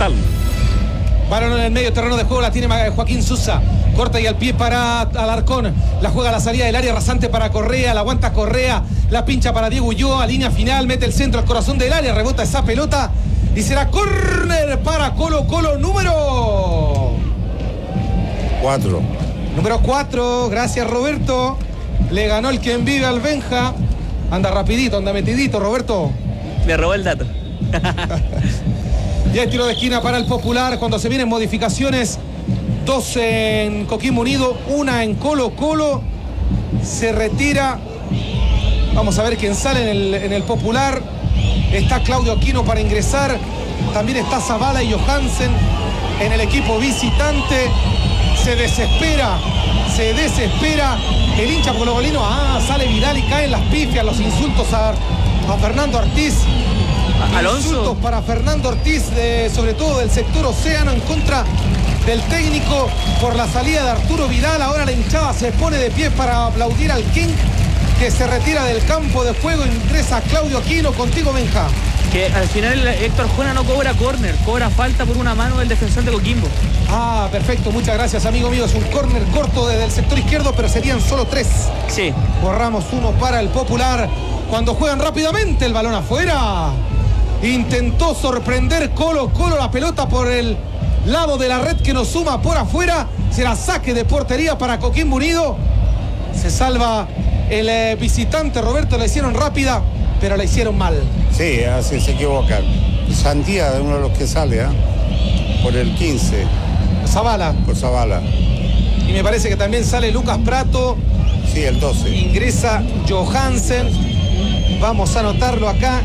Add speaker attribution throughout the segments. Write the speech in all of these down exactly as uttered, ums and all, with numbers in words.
Speaker 1: Monumental.
Speaker 2: Balón en el medio terreno de juego, la tiene Joaquín Sosa. Corta y al pie para Alarcón. La juega a la salida del área, rasante para Correa. La aguanta Correa. La pincha para Diego Ulloa. Línea final, mete el centro al corazón del área. Rebota esa pelota. Y será córner para Colo Colo número
Speaker 3: cuatro.
Speaker 2: Número cuatro. Gracias, Roberto. Le ganó el quien vive al Benja. Anda rapidito, anda metidito, Roberto.
Speaker 4: Le robó el dato.
Speaker 2: Ya hay tiro de esquina para el Popular. Cuando se vienen modificaciones, dos en Coquimbo Unido, una en Colo Colo. Se retira. Vamos a ver quién sale en el, en el Popular. Está Claudio Aquino para ingresar. También está Zavala y Johansen en el equipo visitante. Se desespera, se desespera el hincha colocolino. Ah, sale Vidal y caen las pifias, los insultos a, a Fernando Ortiz.
Speaker 4: Alonso.
Speaker 2: Insultos para Fernando Ortiz, de, sobre todo del sector Océano, en contra del técnico por la salida de Arturo Vidal. Ahora la hinchada se pone de pie para aplaudir al King, que se retira del campo de juego. Ingresa Claudio Aquino. Contigo, Benja.
Speaker 4: Que al final Héctor Jona no cobra córner, cobra falta por una mano del defensor de Coquimbo.
Speaker 2: Ah, perfecto, muchas gracias, amigo mío. Es un córner corto desde el sector izquierdo, pero serían solo tres.
Speaker 4: Sí.
Speaker 2: Borramos uno para el Popular. Cuando juegan rápidamente el balón afuera. Intentó sorprender Colo Colo, la pelota por el lado de la red que nos suma por afuera. Será saque de portería para Coquimbo Unido. Se salva el eh, visitante. Roberto, la hicieron rápida, pero la hicieron mal.
Speaker 3: Sí, así se equivocan. Sandía de uno de los que sale, ¿eh? Por el quince.
Speaker 2: Zavala.
Speaker 3: Por Zavala.
Speaker 2: Y me parece que también sale Lucas Prato.
Speaker 3: Sí, el doce.
Speaker 2: Ingresa Johansen. Vamos a anotarlo acá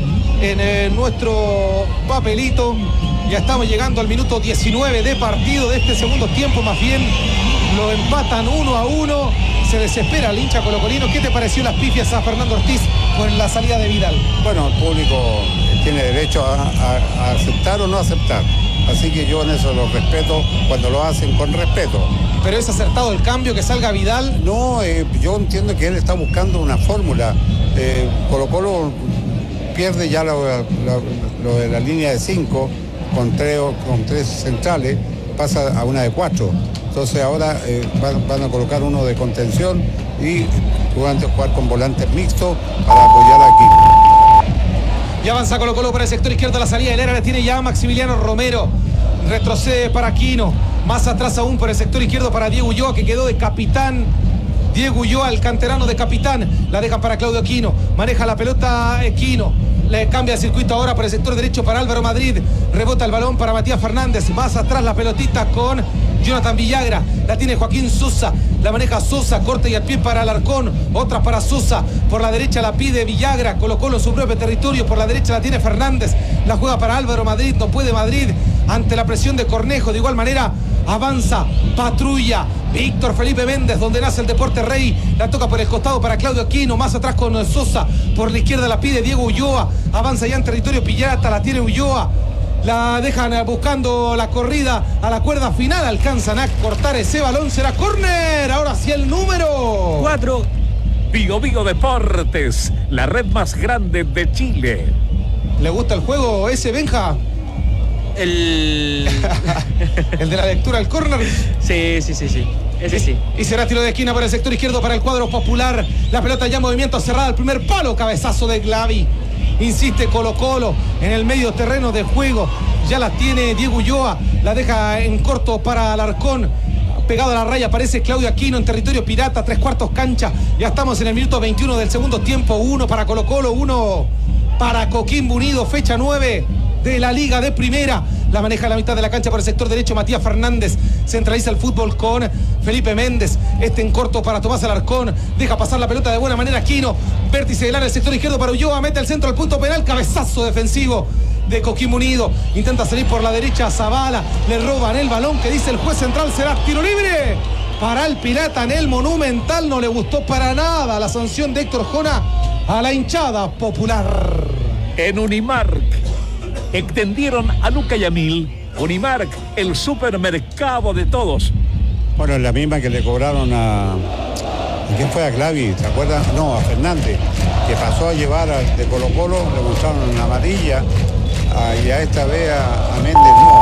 Speaker 2: en eh, nuestro papelito. Ya estamos llegando al minuto diecinueve de partido de este segundo tiempo. Más bien lo empatan uno a uno. Se desespera el hincha colocolino. ¿Qué te pareció las pifias a Fernando Ortiz con la salida de Vidal?
Speaker 3: Bueno, el público tiene derecho a, a, a aceptar o no aceptar. Así que yo en eso lo respeto cuando lo hacen con respeto.
Speaker 2: ¿Pero es acertado el cambio, que salga Vidal?
Speaker 3: No, eh, yo entiendo que él está buscando una fórmula. Eh, Colo Colo pierde ya lo, lo, lo de la línea de cinco con tres, con tres centrales, pasa a una de cuatro. Entonces ahora eh, van, van a colocar uno de contención y jugar, jugar con volantes mixtos para apoyar aquí.
Speaker 2: Y avanza Colo Colo por el sector izquierdo. La salida del área la tiene ya Maximiliano Romero. Retrocede para Aquino. Más atrás aún por el sector izquierdo para Diego Ulloa, que quedó de capitán. Diego Ulloa, el canterano de capitán. La dejan para Claudio Aquino. Maneja la pelota Aquino. Le cambia el circuito ahora por el sector derecho para Álvaro Madrid. Rebota el balón para Matías Fernández. Más atrás la pelotita con Jonathan Villagra. La tiene Joaquín Sosa. La maneja Sosa. Corta y al pie para Alarcón. Otra para Sosa. Por la derecha la pide Villagra. Colocó en su propio territorio. Por la derecha la tiene Fernández. La juega para Álvaro Madrid. No puede Madrid ante la presión de Cornejo. De igual manera avanza, patrulla Víctor Felipe Méndez, donde nace el deporte rey. La toca por el costado para Claudio Aquino. Más atrás con Sosa. Por la izquierda la pide Diego Ulloa. Avanza ya en territorio Pirata. La tiene Ulloa. La dejan buscando la corrida a la cuerda final. Alcanzan a cortar ese balón. Será córner. Ahora sí el número
Speaker 4: cuatro.
Speaker 1: Bio Bio Deportes, la red más grande de Chile.
Speaker 2: ¿Le gusta el juego ese, Benja?
Speaker 4: El...
Speaker 2: el de la lectura al córner.
Speaker 4: Sí, sí, sí, sí. Ese sí.
Speaker 2: Y será tiro de esquina por el sector izquierdo para el cuadro Popular. La pelota ya en movimiento cerrada al primer palo. Cabezazo de Glavi. Insiste Colo Colo en el medio terreno de juego. Ya la tiene Diego Ulloa. La deja en corto para Alarcón. Pegado a la raya aparece Claudio Aquino en territorio Pirata. Tres cuartos cancha. Ya estamos en el minuto veintiuno del segundo tiempo. Uno para Colo Colo, uno para Coquimbo Unido. Fecha nueve de la Liga de Primera. La maneja a la mitad de la cancha por el sector derecho Matías Fernández. Centraliza el fútbol con Felipe Méndez. Este en corto para Tomás Alarcón. Deja pasar la pelota de buena manera Aquino. Vértice del área, el sector izquierdo para Ulloa. Mete el centro al punto penal. Cabezazo defensivo de Coquimbo Unido. Intenta salir por la derecha Zavala. Le roban el balón, que dice el juez central. Será tiro libre para el Pirata en el Monumental. No le gustó para nada la sanción de Héctor Jona a la hinchada popular.
Speaker 1: En Unimark extendieron a Luca Yamil. Unimark, el supermercado de todos.
Speaker 3: Bueno, es la misma que le cobraron a... ¿a quién fue? A Clavi, ¿te acuerdas? No, a Fernández, que pasó a llevar a, de Colo Colo, le mostraron una amarilla, a, y a esta vez a, a Méndez no.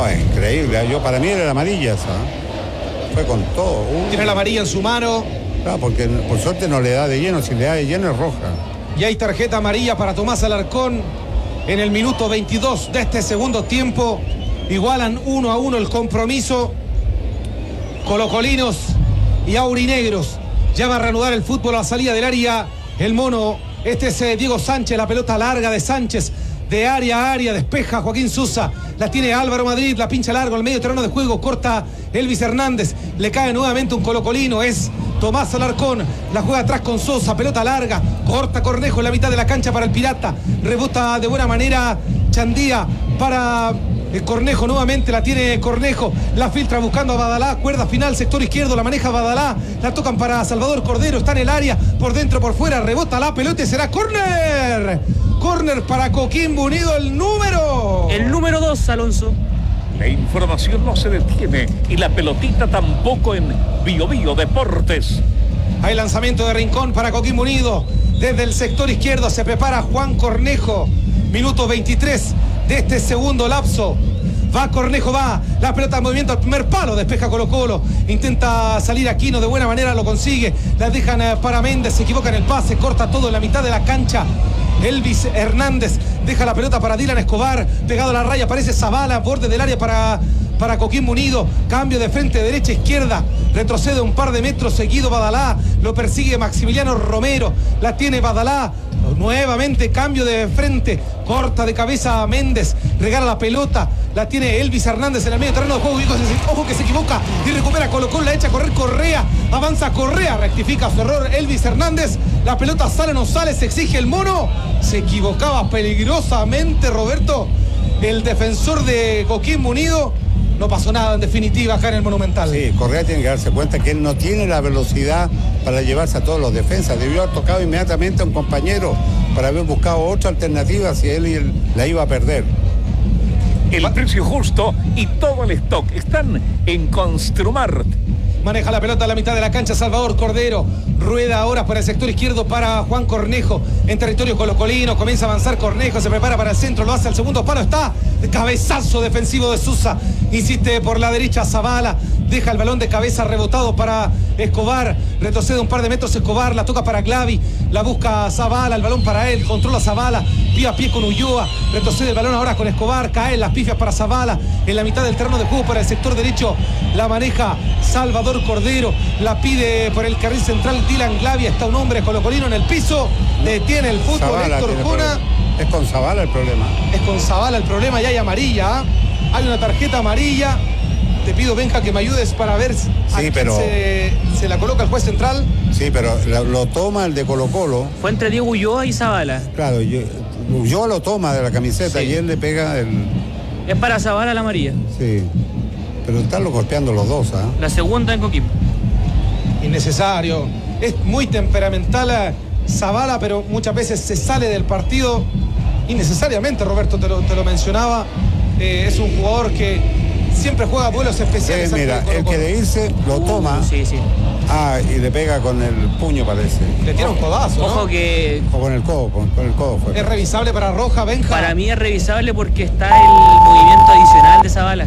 Speaker 3: No, es increíble. Yo, para mí era la amarilla esa. Fue con todo. Uh.
Speaker 2: Tiene la amarilla en su mano.
Speaker 3: Claro, porque por suerte no le da de lleno. Si le da de lleno es roja.
Speaker 2: Y hay tarjeta amarilla para Tomás Alarcón en el minuto veintidós de este segundo tiempo. Igualan uno a uno el compromiso. Colocolinos y aurinegros. Ya va a reanudar el fútbol a la salida del área. El mono, este es eh, Diego Sánchez, la pelota larga de Sánchez. De área a área, despeja Joaquín Susa. La tiene Álvaro Madrid, la pincha largo al medio terreno de juego. Corta Elvis Hernández. Le cae nuevamente un colocolino. Es Tomás Alarcón. La juega atrás con Sosa. Pelota larga. Corta Cornejo en la mitad de la cancha para el Pirata. Rebota de buena manera Chandía para el Cornejo. Nuevamente la tiene Cornejo. La filtra buscando a Badalá. Cuerda final, sector izquierdo. La maneja Badalá. La tocan para Salvador Cordero. Está en el área. Por dentro, por fuera. Rebota la pelota y será córner. Córner para Coquimbo Unido, el número.
Speaker 4: El número dos, Alonso.
Speaker 1: La información no se detiene y la pelotita tampoco en Bio Bio Deportes.
Speaker 2: Hay lanzamiento de Rincón para Coquimbo Unido. Desde el sector izquierdo se prepara Juan Cornejo. Minuto veintitrés de este segundo lapso. Va Cornejo, va. La pelota en movimiento al primer palo. Despeja Colo Colo. Intenta salir Aquino. De buena manera lo consigue. La dejan para Méndez. Se equivoca en el pase. Corta todo en la mitad de la cancha. Elvis Hernández deja la pelota para Dylan Escobar. Pegado a la raya aparece Zavala. Borde del área para, para Coquimbo Unido. Cambio de frente, derecha, izquierda. Retrocede un par de metros. Seguido Badalá. Lo persigue Maximiliano Romero. La tiene Badalá. Nuevamente cambio de frente. Corta de cabeza a Méndez. Regala la pelota. La tiene Elvis Hernández en el medio terreno de juego. Ojo que se equivoca y recupera Colo Colo. La echa a correr Correa. Avanza Correa. Rectifica su error Elvis Hernández. La pelota sale o no sale. Se exige el mono. Se equivocaba peligrosamente Roberto, el defensor de Coquimbo Unido. No pasó nada en definitiva acá en el Monumental.
Speaker 3: Sí, Correa tiene que darse cuenta que él no tiene la velocidad para llevarse a todos los defensas. Debió haber tocado inmediatamente a un compañero para haber buscado otra alternativa si él, él la iba a perder.
Speaker 1: El precio justo y todo el stock están en Construmart.
Speaker 2: Maneja la pelota a la mitad de la cancha Salvador Cordero. Rueda ahora por el sector izquierdo para Juan Cornejo. En territorio colocolino. Comienza a avanzar Cornejo. Se prepara para el centro. Lo hace al segundo palo. Está de cabezazo defensivo de Susa. Insiste por la derecha Zavala. Deja el balón de cabeza rebotado para Escobar. Retrocede un par de metros Escobar. La toca para Glavi. La busca Zavala. El balón para él. Controla Zavala. Pie a pie con Ulloa. Retrocede el balón ahora con Escobar. Caen las pifias para Zavala. En la mitad del terreno de juego para el sector derecho. La maneja Salvador Cordero. La pide por el carril central Dylan Glavia. Está un hombre colocolino en el piso. Detiene el fútbol
Speaker 3: Zavala
Speaker 2: Héctor Jona.
Speaker 3: Es con Zavala el problema.
Speaker 2: Es con Zavala el problema y hay amarilla. ¿eh? Hay una tarjeta amarilla. Te pido, Benja, que me ayudes para ver si
Speaker 3: sí, pero...
Speaker 2: se, se la coloca el juez central.
Speaker 3: Sí, pero lo, lo toma el de Colo Colo.
Speaker 4: Fue entre Diego Ulloa y Zavala.
Speaker 3: Claro, yo, yo lo toma de la camiseta
Speaker 4: Sí.
Speaker 3: y él le pega el...
Speaker 4: Es para Zavala la amarilla.
Speaker 3: Sí, pero están los golpeando los dos, ¿ah?
Speaker 4: La segunda en Coquimbo.
Speaker 2: Innecesario. Es muy temperamental Zavala, pero muchas veces se sale del partido innecesariamente. Roberto te lo, te lo mencionaba. Eh, es un jugador que siempre juega duelos especiales.
Speaker 3: Eh, mira, el que de irse lo
Speaker 4: Uh,
Speaker 3: toma.
Speaker 4: Sí, sí.
Speaker 3: Ah, y le pega con el puño, parece.
Speaker 2: Le tira un codazo, ¿no?
Speaker 4: Ojo que
Speaker 3: O con el codo, con, con el codo fue.
Speaker 2: Es revisable para Roja, Benja.
Speaker 4: para mí es revisable porque está el movimiento adicional de Zavala.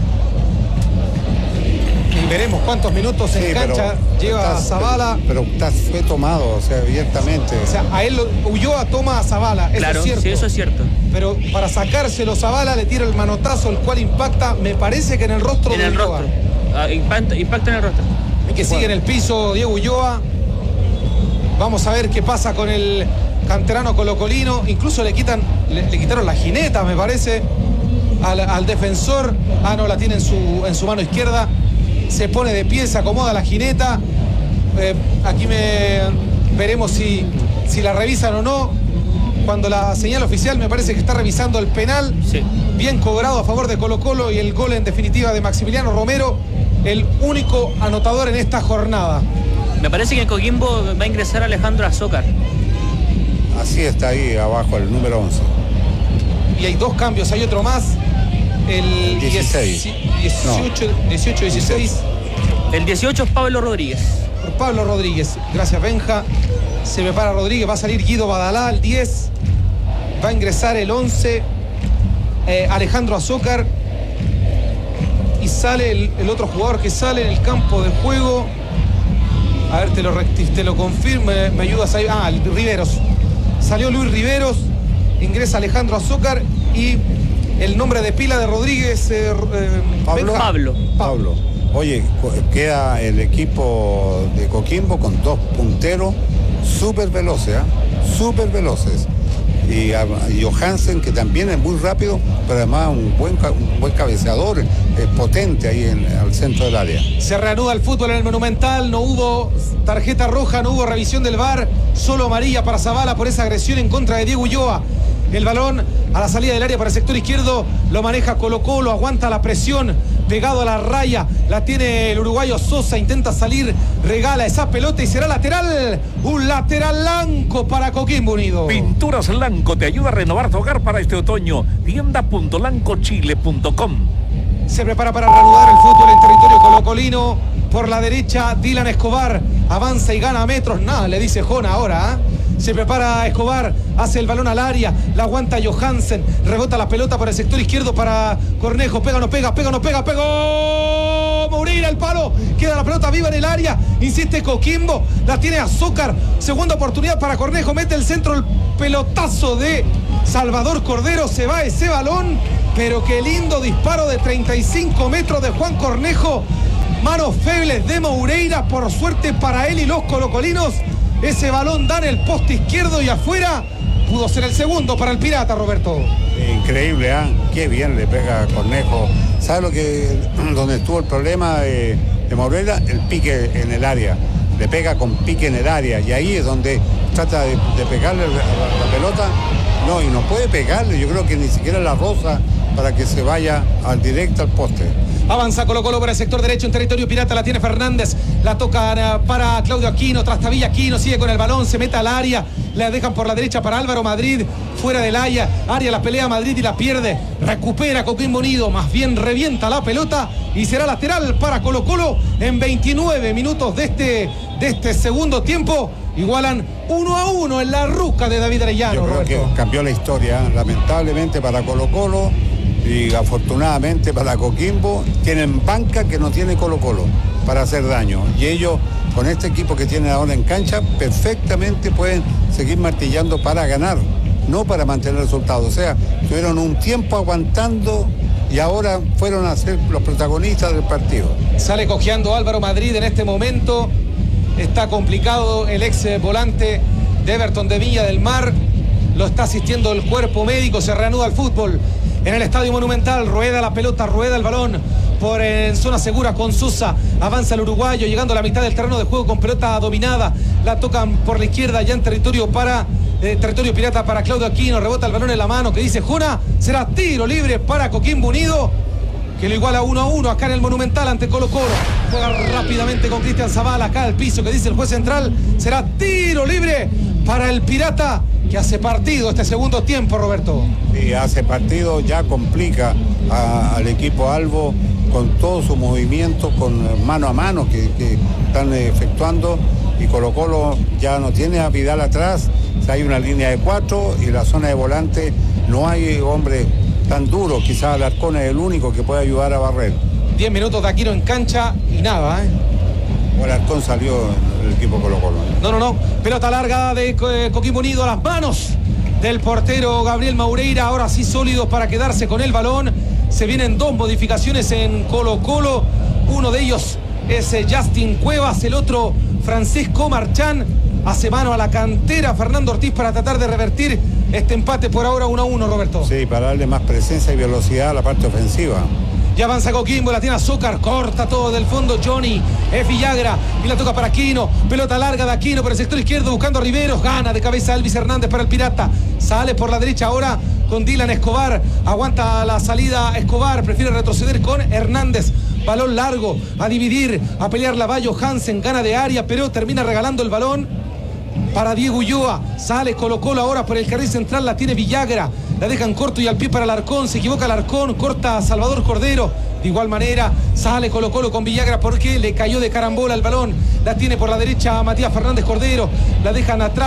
Speaker 2: Y veremos cuántos minutos
Speaker 3: Sí,
Speaker 2: en cancha
Speaker 3: pero
Speaker 2: lleva
Speaker 3: está-
Speaker 2: Zavala.
Speaker 3: Pero, pero está, fue tomado, o sea, abiertamente.
Speaker 2: O sea, a él lo- Ulloa toma a Zavala, eso
Speaker 4: Claro,
Speaker 2: es cierto.
Speaker 4: sí, eso es cierto.
Speaker 2: Pero para sacárselo Zavala le tira el manotazo, el cual impacta, me parece que en el rostro
Speaker 4: En
Speaker 2: de
Speaker 4: el
Speaker 2: Ulloa.
Speaker 4: rostro. Ah, impacto, impacto en el rostro.
Speaker 2: Y que sigue en el piso Diego Ulloa. Vamos a ver qué pasa con el canterano colocolino. Incluso le quitan, le, le quitaron la jineta, me parece, al, al defensor. Ah, no, la tiene en su, en su mano izquierda. Se pone de pie, se acomoda la jineta. Eh, aquí me veremos si, si la revisan o no. Cuando la señal oficial me parece que está revisando el penal.
Speaker 4: Sí.
Speaker 2: Bien cobrado a favor de Colo Colo y el gol en definitiva de Maximiliano Romero, el único anotador en esta jornada.
Speaker 4: Me parece que en Coquimbo va a ingresar Alejandro Azócar.
Speaker 3: Así está ahí abajo el número once.
Speaker 2: Y hay dos cambios, hay otro más. El
Speaker 3: dieciséis.
Speaker 2: dieciocho, dieciocho, dieciséis
Speaker 4: El dieciocho es Pablo Rodríguez.
Speaker 2: por Pablo Rodríguez. Gracias, Benja. Se prepara Rodríguez, va a salir Guido Badalá al diez. Va a ingresar el once. Eh, Alejandro Azócar. y sale el, el otro jugador que sale en el campo de juego. A ver, te lo, te lo confirmo, me, me ayudas ahí. Ah, Riveros. Salió Luis Riveros, ingresa Alejandro Azócar y el nombre de pila de Rodríguez. Eh, eh,
Speaker 4: Pablo. Pablo.
Speaker 3: Pablo. Oye, queda el equipo de Coquimbo con dos punteros súper veloces, ¿eh? súper veloces. Y, y Johansen, que también es muy rápido, pero además un buen, un buen cabeceador, es potente ahí en, al centro del área.
Speaker 2: Se reanuda el fútbol en el Monumental, no hubo tarjeta roja, no hubo revisión del V A R, solo amarilla para Zavala por esa agresión en contra de Diego Ulloa. El balón a la salida del área para el sector izquierdo, lo maneja Colo Colo, aguanta la presión, pegado a la raya, la tiene el uruguayo Sosa, intenta salir, regala esa pelota y será lateral, un lateral blanco para Coquimbo Unido.
Speaker 1: Pinturas Lanco te ayuda a renovar tu hogar para este otoño. tienda punto lanco chile punto com.
Speaker 2: Se prepara para reanudar el fútbol en territorio colocolino. Por la derecha, Dylan Escobar avanza y gana metros. Nada, le dice Jona ahora, ¿eh? Se prepara Escobar, hace el balón al área, la aguanta Johansen, rebota la pelota por el sector izquierdo para Cornejo, pega, no pega, pega, no pega, pegó Moreira, el palo, queda la pelota viva en el área, insiste Coquimbo, la tiene Azócar, segunda oportunidad para Cornejo, mete el centro, el pelotazo de Salvador Cordero, se va ese balón, pero qué lindo disparo de treinta y cinco metros de Juan Cornejo, manos febles de Moreira, por suerte para él y los colocolinos. Ese balón da en el poste izquierdo y afuera. Pudo ser el segundo para el Pirata, Roberto.
Speaker 3: Increíble, ¿eh? Qué bien le pega a Cornejo. ¿Sabe lo que, donde estuvo el problema de, de Moreira? El pique en el área. Le pega con pique en el área. Y ahí es donde trata de, de pegarle la, la pelota. No, y no puede pegarle. Yo creo que ni siquiera la roza para que se vaya al directo al poste.
Speaker 2: Avanza Colo Colo por el sector derecho en territorio pirata, la tiene Fernández, la toca para Claudio Aquino, Trastavilla Aquino, sigue con el balón, se mete al área, la dejan por la derecha para Álvaro Madrid, fuera del área, área la pelea Madrid y la pierde, recupera Coquimbo Unido, más bien revienta la pelota y será lateral para Colo Colo en veintinueve minutos de este, de este segundo tiempo. Igualan uno a uno en la ruca de David Arellano.
Speaker 3: Yo creo
Speaker 2: Roberto.
Speaker 3: que cambió la historia, lamentablemente para Colo Colo y afortunadamente para Coquimbo. Tienen banca que no tiene Colo Colo para hacer daño. Y ellos, con este equipo que tienen ahora en cancha, perfectamente pueden seguir martillando para ganar, no para mantener resultados. O sea, tuvieron un tiempo aguantando y ahora fueron a ser los protagonistas del partido.
Speaker 2: Sale cojeando Álvaro Madrid en este momento. Está complicado el ex volante de Everton de Viña del Mar. Lo está asistiendo el cuerpo médico. Se reanuda el fútbol en el Estadio Monumental. Rueda la pelota, rueda el balón por en zona segura con Sosa. Avanza el uruguayo llegando a la mitad del terreno de juego con pelota dominada. La tocan por la izquierda ya en territorio para eh, territorio pirata para Claudio Aquino. Rebota el balón en la mano que dice Jona. Será tiro libre para Coquimbo Unido, que lo iguala uno a uno acá en el Monumental ante Colo Colo. Juega rápidamente con Cristian Zavala acá al piso que dice el juez central. Será tiro libre para el Pirata, que hace partido este segundo tiempo, Roberto.
Speaker 3: Sí, hace partido, ya complica a, al equipo Albo con todos sus movimientos, con mano a mano que, que están efectuando, y Colo Colo ya no tiene a Vidal atrás. Hay una línea de cuatro y la zona de volante no hay hombre tan duro. Quizás Alarcón es el único que puede ayudar a barrer.
Speaker 2: diez minutos de Aquino en cancha y nada, ¿eh?
Speaker 3: Alarcón salió el equipo Colo Colo.
Speaker 2: No, no, no. Pelota larga de eh, Coquimbo Unido a las manos del portero Gabriel Maureira. Ahora sí sólidos para quedarse con el balón. Se vienen dos modificaciones en Colo Colo. Uno de ellos es eh, Justin Cuevas, el otro Francisco Marchán. Hace mano a la cantera Fernando Ortiz para tratar de revertir este empate por ahora uno a uno, Roberto.
Speaker 3: Sí, para darle más presencia y velocidad a la parte ofensiva.
Speaker 2: Ya avanza Coquimbo, la tiene Azócar, corta todo del fondo Johnny, es Villagra y la toca para Aquino, pelota larga de Aquino por el sector izquierdo buscando a Riveros, gana de cabeza Elvis Hernández para el Pirata, sale por la derecha ahora con Dylan Escobar, aguanta la salida Escobar, prefiere retroceder con Hernández, balón largo, a dividir, a pelear la Bayo Hansen, gana de área, pero termina regalando el balón para Diego Ulloa. Sale Colo Colo ahora por el carril central, la tiene Villagra, la dejan corto y al pie para Alarcón, se equivoca Alarcón, corta a Salvador Cordero. De igual manera sale Colo Colo con Villagra porque le cayó de carambola el balón, la tiene por la derecha Matías Fernández Cordero, la dejan atrás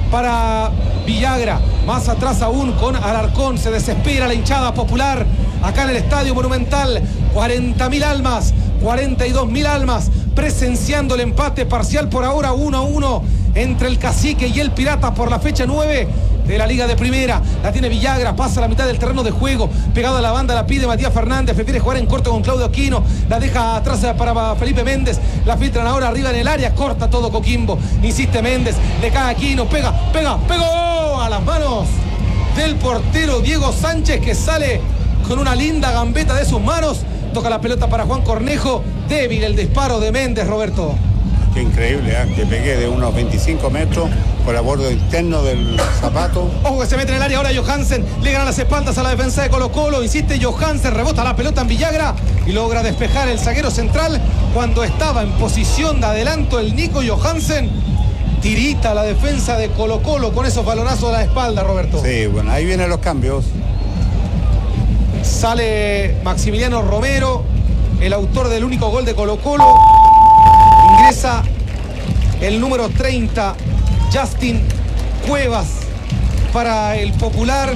Speaker 2: para Villagra. Más atrás aún con Alarcón. Se desespera la hinchada popular acá en el Estadio Monumental. cuarenta mil almas, cuarenta y dos mil almas presenciando el empate parcial por ahora uno a uno entre el Cacique y el Pirata por la fecha nueve de la Liga de Primera. La tiene Villagra, pasa a la mitad del terreno de juego, pegado a la banda, la pide Matías Fernández, prefiere jugar en corto con Claudio Aquino, la deja atrás para Felipe Méndez, la filtran ahora arriba en el área, corta todo Coquimbo, insiste Méndez, le cae Aquino, pega, pega, pegó a las manos del portero Diego Sánchez, que sale con una linda gambeta de sus manos. Toca la pelota para Juan Cornejo, débil el disparo de Méndez, Roberto.
Speaker 3: Qué increíble, ¿eh? Que pegué de unos veinticinco metros por el borde interno del zapato.
Speaker 2: Ojo que se mete en el área ahora Johansen, le gana las espaldas a la defensa de Colo Colo, insiste Johansen, rebota la pelota en Villagra y logra despejar el zaguero central cuando estaba en posición de adelanto el Nico Johansen. Tirita la defensa de Colo Colo con esos balonazos a la espalda, Roberto.
Speaker 3: Sí, bueno, ahí vienen los cambios.
Speaker 2: Sale Maximiliano Romero, el autor del único gol de Colo Colo. Ingresa el número treinta, Justin Cuevas, para el Popular.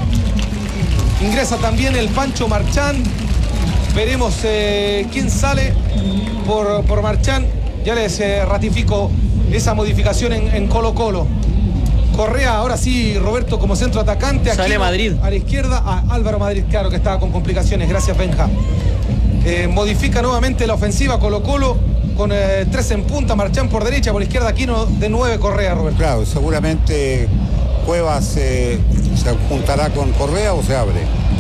Speaker 2: Ingresa también el Pancho Marchán. Veremos eh, quién sale por, por Marchán. Ya les eh, ratifico esa modificación en, en Colo Colo. Correa, ahora sí, Roberto, como centro atacante.
Speaker 4: Sale Madrid.
Speaker 2: A la izquierda, a Álvaro Madrid, claro que estaba con complicaciones. Gracias, Benja. Eh, modifica nuevamente la ofensiva Colo Colo con eh, tres en punta, Marchán por derecha, por izquierda Aquino, de nueve Correa, Roberto.
Speaker 3: Claro, seguramente Cuevas eh, se juntará con Correa o se abre.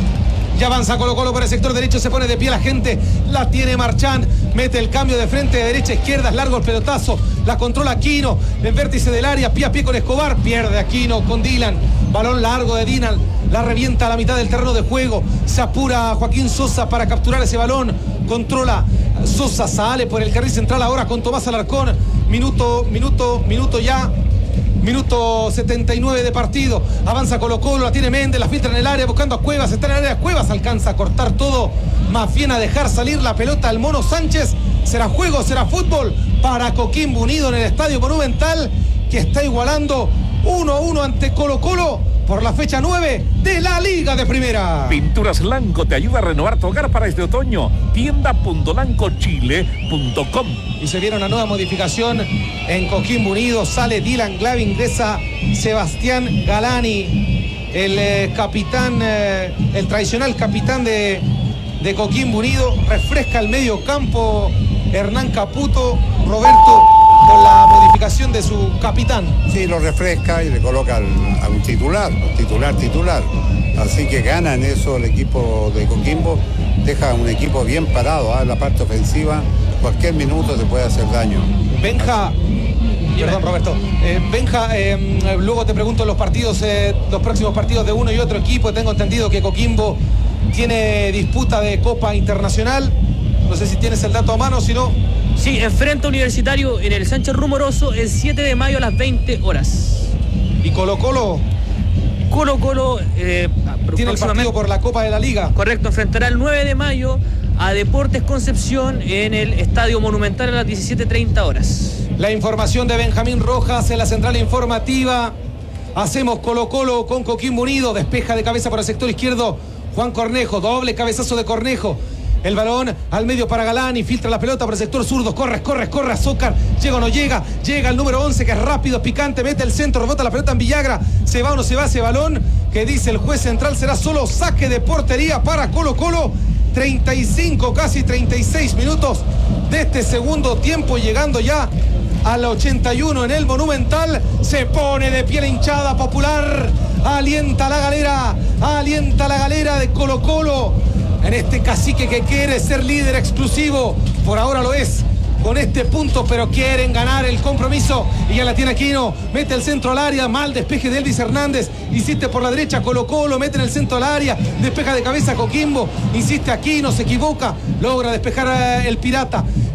Speaker 2: Ya avanza Colo Colo por el sector derecho, se pone de pie la gente, la tiene Marchán, mete el cambio de frente de derecha a izquierda, es largo el pelotazo, la controla Aquino, en vértice del área, pie a pie con Escobar, pierde Aquino con Dylan, balón largo de Dylan, la revienta a la mitad del terreno de juego, se apura Joaquín Sosa para capturar ese balón, controla Sosa, sale por el carril central ahora con Tomás Alarcón, minuto, minuto, minuto ya. Minuto setenta y nueve de partido. Avanza Colo Colo, la tiene Méndez, la filtra en el área buscando a Cuevas. Está en el área, Cuevas alcanza a cortar todo. Más bien a dejar salir la pelota al Mono Sánchez. Será juego, será fútbol para Coquimbo Unido en el Estadio Monumental, que está igualando uno a uno ante Colo Colo por la fecha nueve de la Liga de Primera.
Speaker 1: Pinturas Lanco te ayuda a renovar tu hogar para este otoño. tienda punto lanco chile punto com.
Speaker 2: Y se viene una nueva modificación en Coquimbo Unido. Sale Dylan Glavi, ingresa Sebastián Galani, el eh, capitán, eh, el tradicional capitán de, de Coquimbo Unido. Refresca el medio campo Hernán Caputo, Roberto, con la modificación de su capitán.
Speaker 3: Sí, lo refresca y le coloca al, a un titular, titular, titular. Así que gana en eso el equipo de Coquimbo. Deja un equipo bien parado, ¿eh? En la parte ofensiva. Cualquier minuto te puede hacer daño.
Speaker 2: Benja, perdón Roberto, eh, Benja, eh, luego te pregunto los partidos, eh, los próximos partidos de uno y otro equipo. Tengo entendido que Coquimbo tiene disputa de Copa Internacional. No sé si tienes el dato a mano, si no.
Speaker 4: Sí, enfrenta Universitario en el Sánchez Rumoroso el siete de mayo a las veinte horas.
Speaker 2: ¿Y Colo Colo?
Speaker 4: Colo Colo eh,
Speaker 2: tiene el partido por la Copa de la Liga.
Speaker 4: Correcto, enfrentará el nueve de mayo a Deportes Concepción en el Estadio Monumental a las diecisiete treinta horas.
Speaker 2: La información de Benjamín Rojas en la central informativa. Hacemos Colo Colo con Coquimbo Unido. Despeja de cabeza por el sector izquierdo Juan Cornejo. Doble cabezazo de Cornejo. El balón al medio para Galani, filtra la pelota por el sector zurdo, corre, corre, corre, Azócar, llega o no llega, llega el número once que es rápido, es picante, mete el centro, rebota la pelota en Villagra, se va o no se va ese balón, que dice el juez central será solo saque de portería para Colo Colo. treinta y cinco, casi treinta y seis minutos de este segundo tiempo, llegando ya al ochenta y uno en el Monumental. Se pone de pie la hinchada popular, alienta la galera, alienta la galera de Colo Colo. En este cacique que quiere ser líder exclusivo, por ahora lo es, con este punto, pero quieren ganar el compromiso. Y ya la tiene Aquino, mete el centro al área, mal despeje de Elvis Hernández, insiste por la derecha Colo Colo, mete en el centro al área, despeja de cabeza Coquimbo, insiste Aquino, se equivoca, logra despejar el Pirata.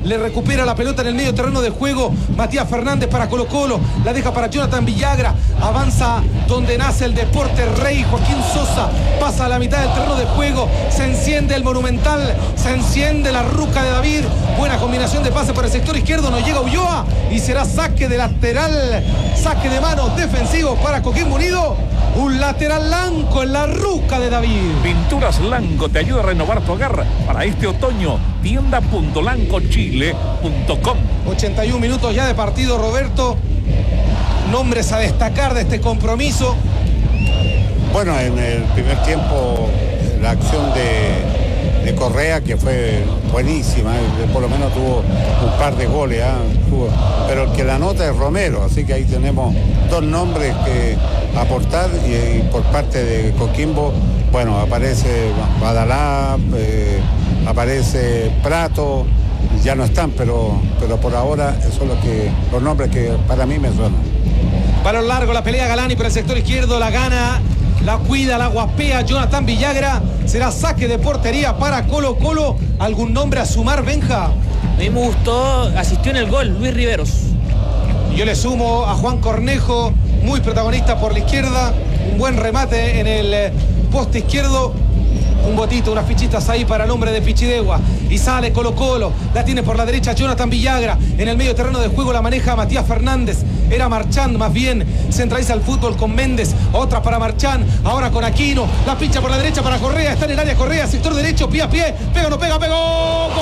Speaker 2: le recupera la pelota en el medio terreno de juego Matías Fernández para Colo Colo, la deja para Jonathan Villagra, avanza donde nace el deporte rey, Joaquín Sosa, pasa a la mitad del terreno de juego, se enciende el Monumental, se enciende la ruca de David, buena combinación de pases por el sector izquierdo, no llega Ulloa y será saque de lateral, saque de manos defensivo para Coquimbo Unido, un lateral blanco en la ruca de David.
Speaker 1: Pinturas Lanco te ayuda a renovar tu hogar para este otoño. tienda punto lanco chile punto com.
Speaker 2: ochenta y un minutos ya de partido, Roberto. Nombres a destacar de este compromiso.
Speaker 3: Bueno, en el primer tiempo la acción de, de Correa, que fue buenísima, por lo menos tuvo un par de goles, ¿eh? Tuvo, pero el que la nota es Romero, así que ahí tenemos dos nombres que aportar y, y por parte de Coquimbo, bueno, aparece Badalá, eh, aparece Prato, ya no están, pero, pero por ahora son los, que, los nombres que para mí me suenan.
Speaker 2: Balón largo, la pelea Galani por el sector izquierdo, la gana, la cuida, la guapea Jonathan Villagra, será saque de portería para Colo Colo. ¿Algún nombre a sumar, Benja?
Speaker 4: A mí me gustó, asistió en el gol, Luis Riveros.
Speaker 2: Yo le sumo a Juan Cornejo, muy protagonista por la izquierda, un buen remate en el poste izquierdo, un botito, unas fichitas ahí para el hombre de Pichidegua, y sale Colo Colo, la tiene por la derecha Jonathan Villagra, en el medio terreno de juego la maneja Matías Fernández, era Marchand más bien, centraliza el fútbol con Méndez, otra para Marchand, ahora con Aquino, la pincha por la derecha para Correa, está en el área Correa, sector derecho, pie a pie, pega, no pega, pegó, gol,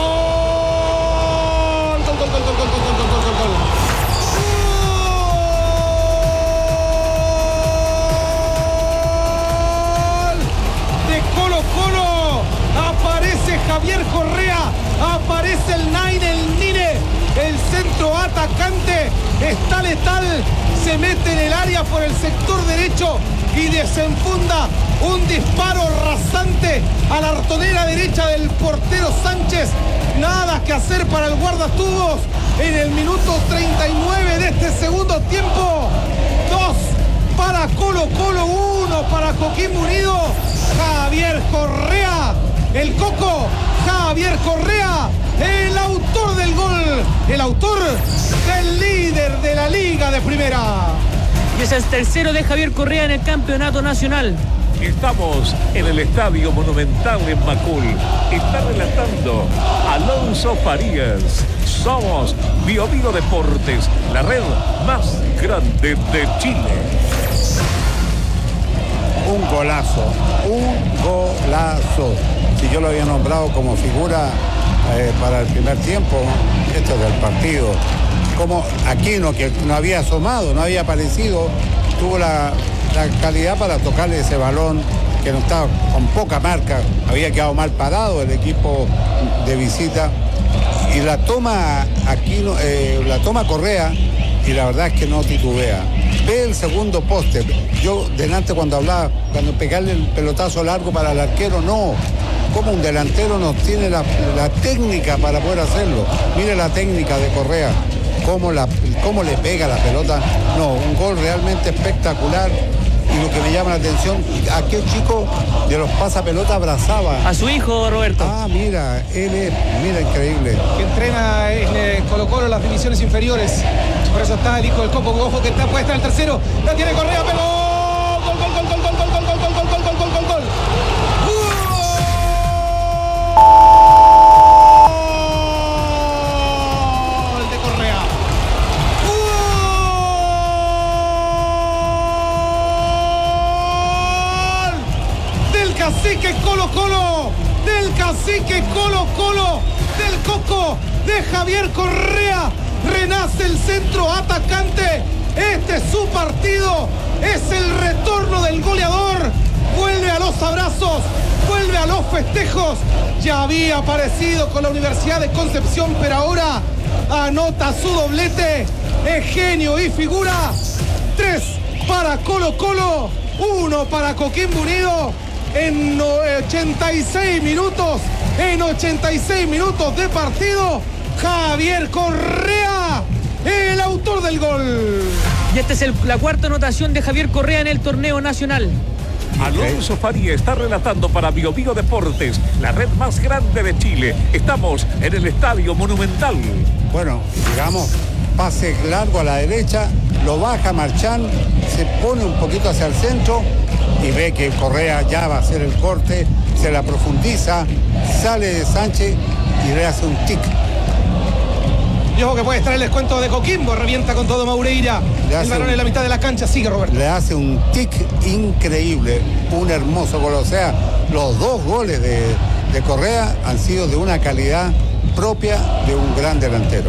Speaker 2: gol, gol, gol, gol, gol, gol, gol, gol, gol, gol. Colo Colo, aparece Javier Correa, aparece el Nine, el Nine, el centro atacante, está letal, se mete en el área por el sector derecho y desenfunda un disparo rasante a la artonera derecha del portero Sánchez. Nada que hacer para el guardatubos en el minuto treinta y nueve de este segundo tiempo. Dos para Colo Colo, uno para Coquimbo Unido. Javier Correa, el Coco, Javier Correa, el autor del gol, el autor del líder de la Liga de Primera.
Speaker 4: Y es el tercero de Javier Correa en el campeonato nacional.
Speaker 1: Estamos en el Estadio Monumental en Macul. Está relatando Alonso Farías. Somos Bio Bio Deportes, la red más grande de Chile.
Speaker 3: Un golazo, un golazo. Si yo lo había nombrado como figura eh, para el primer tiempo, esto es del partido. Como Aquino, que no había asomado, no había aparecido, tuvo la, la calidad para tocarle ese balón que no estaba con poca marca, había quedado mal parado el equipo de visita. Y la toma Aquino, eh, la toma Correa, y la verdad es que no titubea. Ve el segundo poste. Yo delante cuando hablaba, cuando pegarle el pelotazo largo para el arquero, no. Como un delantero no tiene la, la técnica para poder hacerlo. Mire la técnica de Correa, cómo, la, cómo le pega la pelota. No, un gol realmente espectacular. Y lo que me llama la atención, aquel chico de los pasapelotas abrazaba
Speaker 4: a su hijo, Roberto.
Speaker 3: Ah, mira, él es, mira, increíble.
Speaker 2: Que entrena en Colo Colo las divisiones inferiores. Por eso está el hijo del Coco, ojo que está puesta el tercero. La tiene Correa, pegó. Gol, gol, gol, gol, gol, gol, gol, gol, gol, gol, gol, gol, gol, gol, gol. Gol de Correa. Cacique Colo Colo, del cacique Colo Colo, del Coco, de Javier Correa, renace el centro atacante, este es su partido, es el retorno del goleador, vuelve a los abrazos, vuelve a los festejos, ya había aparecido con la Universidad de Concepción, pero ahora anota su doblete, es genio y figura, tres para Colo Colo, uno para Coquimbo Unido. En ochenta y seis minutos, en ochenta y seis minutos de partido, Javier Correa, el autor del gol.
Speaker 4: Y esta es el, la cuarta anotación de Javier Correa en el torneo nacional.
Speaker 1: Alonso Faría está relatando para Bio Bio Deportes, la red más grande de Chile. Estamos en el Estadio Monumental.
Speaker 3: Bueno, digamos, pase largo a la derecha, lo baja Marchán, se pone un poquito hacia el centro y ve que Correa ya va a hacer el corte, se la profundiza, sale de Sánchez y le hace un tic.
Speaker 2: Y ojo que puede estar el descuento de Coquimbo, revienta con todo Moureira. El balón un, en la mitad de la cancha, sigue Roberto.
Speaker 3: Le hace un tic increíble, un hermoso gol. O sea, los dos goles de, de Correa han sido de una calidad propia de un gran delantero.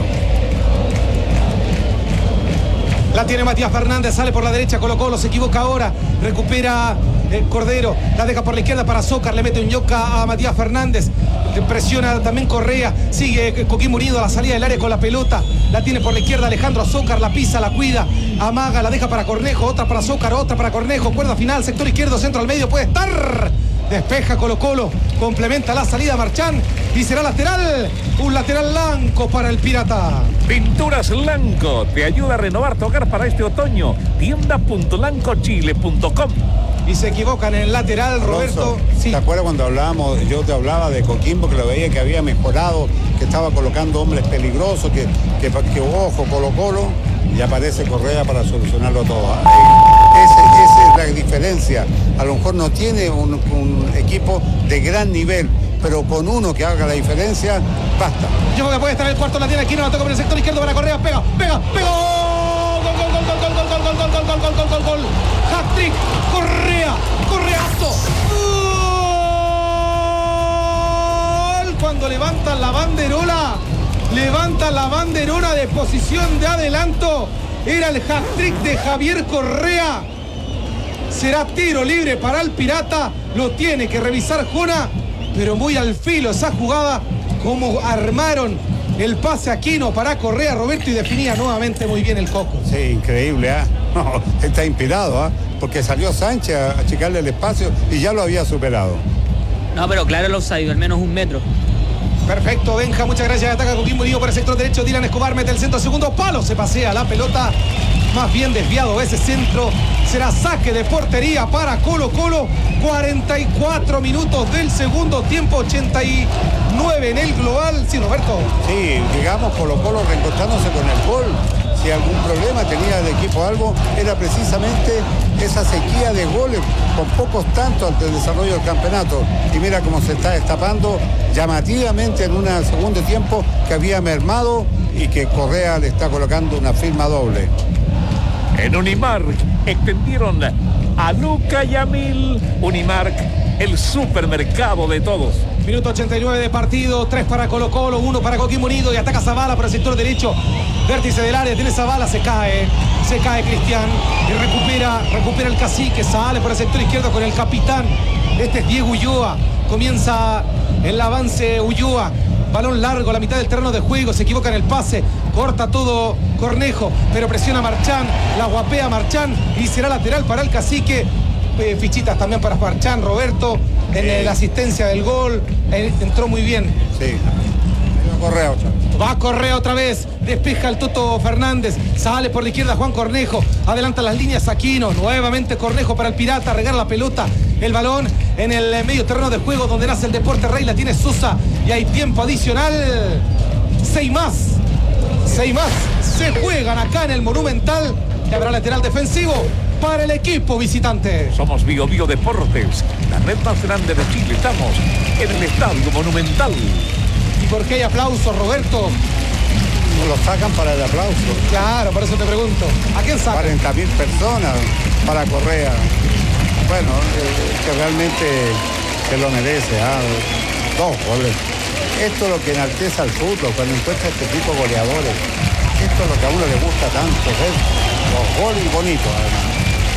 Speaker 2: La tiene Matías Fernández, sale por la derecha, Colo Colo, se equivoca ahora, recupera el Cordero, la deja por la izquierda para Zócar, le mete un yoka a Matías Fernández, presiona también Correa, sigue Coquimbo Unido a la salida del área con la pelota, la tiene por la izquierda Alejandro Zócar, la pisa, la cuida, amaga, la deja para Cornejo, otra para Zócar, otra para Cornejo, cuerda final, sector izquierdo, centro al medio, puede estar... Despeja Colo Colo, complementa la salida Marchán y será lateral, un lateral blanco para el Pirata.
Speaker 1: Pinturas Lanco te ayuda a renovar tu hogar para este otoño. tienda punto lanco chile punto com.
Speaker 2: Y se equivocan en el lateral, Roberto.
Speaker 3: Alonso,
Speaker 2: sí.
Speaker 3: ¿te acuerdas cuando hablábamos, yo te hablaba de Coquimbo, que lo veía que había mejorado, que estaba colocando hombres peligrosos, que, que, que ojo, Colo Colo, y aparece Correa para solucionarlo todo. Ese, esa es la diferencia. A lo mejor no tiene un, un equipo de gran nivel, pero con uno que haga la diferencia, basta.
Speaker 2: Yo creo que puede estar el cuarto, la tiene aquí, no la toca por el sector izquierdo para Correa, pega, pega, pega. Gol, gol, gol, gol, gol, gol, gol, gol, gol, gol, gol, gol, gol, gol. Hat-trick, Correa, Correazo. Gol. Cuando levantan la banderola, levantan la banderola de posición de adelanto. Era el hat-trick de Javier Correa. Será tiro libre para el Pirata. Lo tiene que revisar Jona, pero muy al filo esa jugada. Como armaron el pase Aquino para Correa, Roberto, y definía nuevamente muy bien el Coco.
Speaker 3: Sí, increíble, ¿ah? ¿eh? No, está inspirado, ¿ah? ¿eh? Porque salió Sánchez a achicarle el espacio y ya lo había superado.
Speaker 4: No, pero claro, el offside, al menos un metro.
Speaker 2: Perfecto, Benja, muchas gracias. Ataca Coquimbo Unido por el sector derecho. Dylan Escobar mete el centro, segundo palo. Se pasea la pelota, más bien desviado ese centro. Será saque de portería para Colo Colo. cuarenta y cuatro minutos del segundo tiempo, ochenta y nueve en el global. Sí, Roberto.
Speaker 3: Sí, digamos, Colo Colo reencontrándose con el gol. Si algún problema tenía el equipo algo, era precisamente esa sequía de goles con pocos tantos ante el desarrollo del campeonato. Y mira cómo se está destapando llamativamente en un segundo tiempo que había mermado y que Correa le está colocando una firma doble.
Speaker 1: En Unimark extendieron a Luca y a Mil. Unimark, el supermercado de todos.
Speaker 2: Minuto ochenta y nueve de partido, tres para Colo Colo, uno para Coquimbo Unido, y ataca Zavala por el sector derecho, vértice del área, tiene Zavala, se cae, se cae Cristian, y recupera, recupera el cacique, sale por el sector izquierdo con el capitán, este es Diego Ulloa, comienza el avance Ulloa, balón largo, la mitad del terreno de juego, se equivoca en el pase, corta todo Cornejo, pero presiona Marchán, la guapea Marchán, y será lateral para el cacique. Eh, fichitas también para Marchán, Roberto, en eh, la asistencia del gol, eh, entró muy bien.
Speaker 3: Sí, Correa otra vez.
Speaker 2: Va Correa otra vez, despeja el Toto Fernández, sale por la izquierda Juan Cornejo, adelanta las líneas Aquino, nuevamente Cornejo para el Pirata, regala la pelota, el balón en el medio terreno de juego donde nace el Deporte Rey, la tiene Sosa y hay tiempo adicional, seis más, seis más, se juegan acá en el Monumental, que habrá lateral defensivo para el equipo visitante.
Speaker 1: Somos Bio Bio Deportes, la red más grande de Chile. Estamos en el Estadio Monumental.
Speaker 2: ¿Y por qué hay aplausos, Roberto?
Speaker 3: Lo sacan para el aplauso.
Speaker 2: Claro, por eso te pregunto. ¿A quién sacan?
Speaker 3: cuarenta mil personas para Correa. Bueno, eh, que realmente se lo merece. ¿ah? Dos goles. Esto es lo que enaltece al fútbol, cuando encuentra este tipo de goleadores. Esto es lo que a uno le gusta tanto, ver los goles bonitos, además.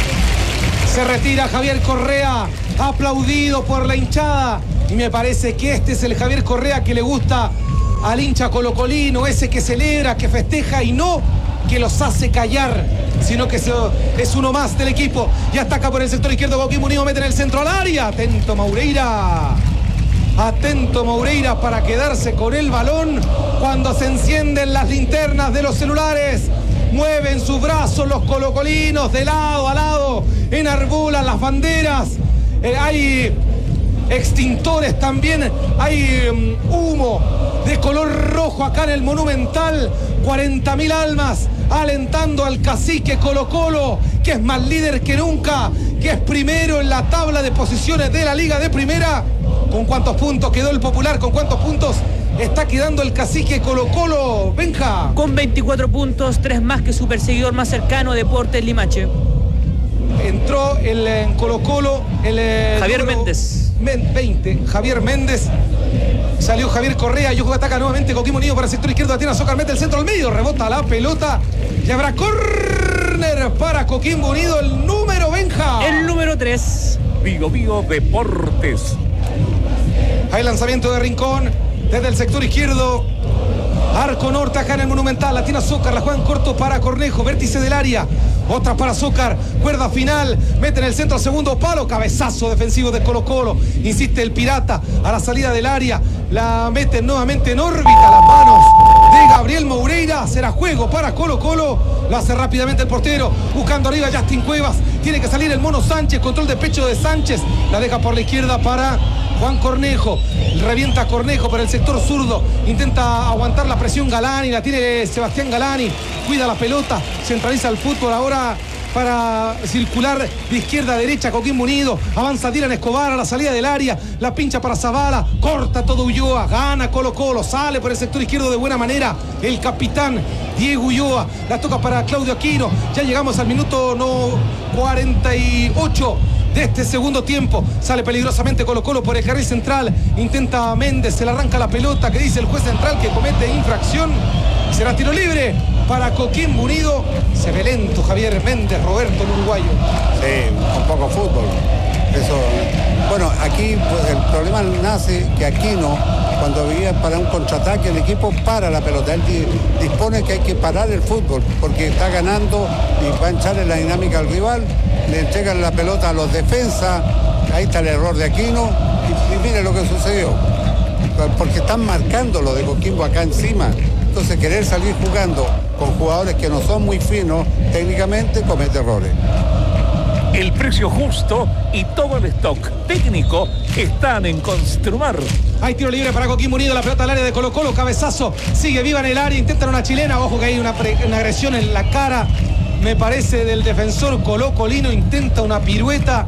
Speaker 2: Se retira Javier Correa, aplaudido por la hinchada. Y me parece que este es el Javier Correa que le gusta al hincha colocolino, ese que celebra, que festeja y no que los hace callar, sino que es uno más del equipo. Ya está acá por el sector izquierdo, Coquimbo Unido mete en el centro al área. Atento Moureira. Atento Moureira para quedarse con el balón cuando se encienden las linternas de los celulares. Mueven sus brazos los colocolinos de lado a lado, enarbolan las banderas eh, hay extintores también, hay um, humo de color rojo acá en el Monumental. cuarenta mil almas alentando al cacique Colo-Colo, que es más líder que nunca, que es primero en la tabla de posiciones de la Liga de Primera. ¿Con cuántos puntos quedó el Popular? ¿Con cuántos puntos está quedando el cacique Colo-Colo, Benja?
Speaker 4: Con veinticuatro puntos, tres más que su perseguidor más cercano, Deportes Limache.
Speaker 2: Entró el en Colo-Colo el eh,
Speaker 4: Javier Méndez.
Speaker 2: veinte, Javier Méndez. Salió Javier Correa, y ojo, ataca nuevamente Coquimbo Unido para el sector izquierdo. Tiene a Zócar, mete el centro al medio, rebota la pelota y habrá córner para Coquimbo Unido, el número, Benja.
Speaker 4: El número tres.
Speaker 1: Bio Bio Deportes.
Speaker 2: Hay lanzamiento de Rincón desde el sector izquierdo. Arco norte acá en el Monumental. La tiene Zócar, la juegan corto para Cornejo, vértice del área. Otra para Zócar, cuerda final, mete en el centro, segundo palo, cabezazo defensivo de Colo-Colo. Insiste el Pirata a la salida del área, la mete nuevamente en órbita, las manos de Gabriel Moureira. Será juego para Colo-Colo, lo hace rápidamente el portero, buscando arriba Justin Cuevas. Tiene que salir el Mono Sánchez, control de pecho de Sánchez, la deja por la izquierda para Juan Cornejo, revienta Cornejo por el sector zurdo, intenta aguantar la presión Galani, la tiene Sebastián Galani, cuida la pelota, centraliza el fútbol ahora para circular de izquierda a derecha. Coquimbo Unido, avanza Dylan Escobar a la salida del área, la pincha para Zavala, corta todo Ulloa, gana Colo-Colo, sale por el sector izquierdo de buena manera el capitán Diego Ulloa, la toca para Claudio Aquino. Ya llegamos al minuto no cuarenta y ocho de este segundo tiempo. Sale peligrosamente Colo-Colo por el carril central, intenta Méndez, se le arranca la pelota, que dice el juez central que comete infracción. Será tiro libre para Coquimbo Unido. Se ve lento Javier Méndez, Roberto, el uruguayo.
Speaker 3: Sí, un poco fútbol. Eso, bueno, aquí pues, el problema nace que Aquino, cuando veía para un contraataque, el equipo para la pelota. Él dispone que hay que parar el fútbol porque está ganando y va a echarle la dinámica al rival. Le entregan la pelota a los defensas. Ahí está el error de Aquino. Y, y mire lo que sucedió. Porque están marcando lo de Coquimbo acá encima. Entonces querer salir jugando con jugadores que no son muy finos técnicamente comete errores.
Speaker 1: El precio justo y todo el stock técnico están en Construmar.
Speaker 2: Hay tiro libre para Coquimbo Unido, la pelota al área de Colo-Colo, cabezazo, sigue viva en el área, intentan una chilena, ojo que hay una, pre, una agresión en la cara, me parece, del defensor colocolino, intenta una pirueta,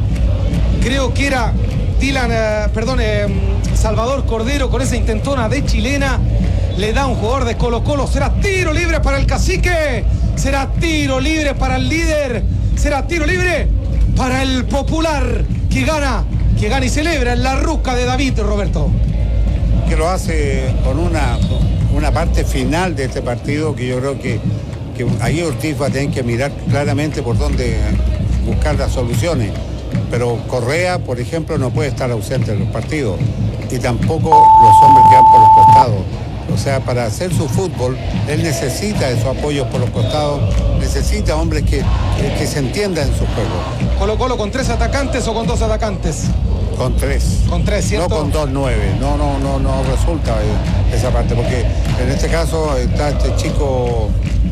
Speaker 2: creo que era Dylan, eh, perdón, eh, Salvador Cordero con esa intentona de chilena, le da un jugador de Colo-Colo. Será tiro libre para el cacique, será tiro libre para el líder, será tiro libre para el Popular, que gana, que gana y celebra en la rusca de David, Roberto.
Speaker 3: Que lo hace con una, una parte final de este partido que yo creo que, que ahí Ortiz va a tener que mirar claramente por dónde buscar las soluciones. Pero Correa, por ejemplo, no puede estar ausente en los partidos y tampoco los hombres que van por los costados. O sea, para hacer su fútbol, él necesita esos apoyos por los costados, necesita hombres que, que, que se entiendan en su juego.
Speaker 2: Colo-Colo con tres atacantes o con dos atacantes.
Speaker 3: Con tres.
Speaker 2: Con tres, ¿cierto?
Speaker 3: No con dos nueve. No, no, no, no resulta esa parte, porque en este caso está este chico.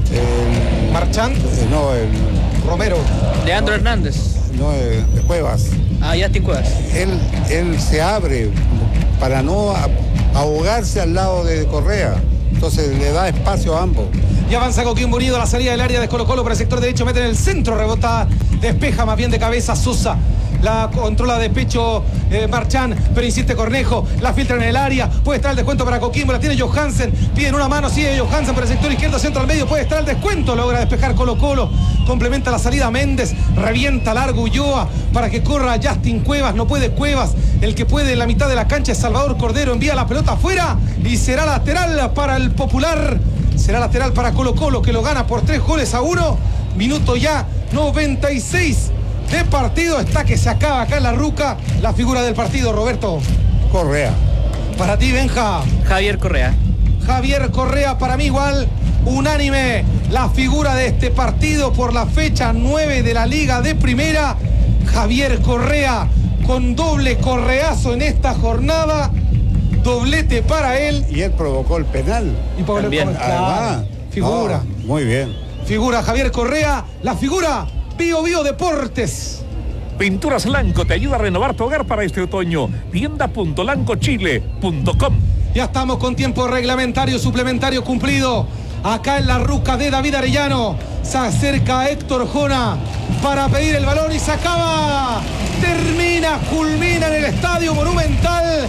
Speaker 3: El,
Speaker 2: Marchand.
Speaker 3: Eh, no, el.
Speaker 2: Romero.
Speaker 4: Leandro
Speaker 3: no,
Speaker 4: Hernández.
Speaker 3: No, eh, de Cuevas.
Speaker 4: Ah, Justin Cuevas.
Speaker 3: Él, él se abre para no ahogarse al lado de Correa. Entonces le da espacio a ambos.
Speaker 2: Y avanza Coquimbo Unido a la salida del área de Colo-Colo por el sector derecho, mete en el centro, rebota, despeja más bien de cabeza Sosa. La controla de pecho eh, Marchand, pero insiste Cornejo, la filtra en el área, puede estar el descuento para Coquimbo, la tiene Johansen, piden una mano, sigue Johansen por el sector izquierdo, centro al medio, puede estar el descuento, logra despejar Colo-Colo, complementa la salida Méndez, revienta largo Ulloa para que corra Justin Cuevas, no puede Cuevas, el que puede en la mitad de la cancha es Salvador Cordero, envía la pelota afuera y será lateral para el Popular, será lateral para Colo-Colo que lo gana por tres goles a uno, minuto ya noventa y seis de partido, está que se acaba acá en la ruca la figura del partido, Roberto.
Speaker 3: Correa.
Speaker 2: Para ti, Benja.
Speaker 4: Javier Correa.
Speaker 2: Javier Correa, para mí igual, unánime, la figura de este partido por la fecha nueve de la Liga de Primera. Javier Correa, con doble correazo en esta jornada, doblete para él.
Speaker 3: Y él provocó el penal.
Speaker 2: Y por
Speaker 4: También.
Speaker 2: el, claro, figura.
Speaker 3: Oh, muy bien.
Speaker 2: Figura Javier Correa, la figura Bio Bio Deportes.
Speaker 1: Pinturas Lanco te ayuda a renovar tu hogar para este otoño. tienda punto lanco chile punto com.
Speaker 2: Ya estamos con tiempo reglamentario, suplementario cumplido. Acá en la ruca de David Arellano. Se acerca Héctor Jona para pedir el balón y se acaba. Termina, culmina en el Estadio Monumental.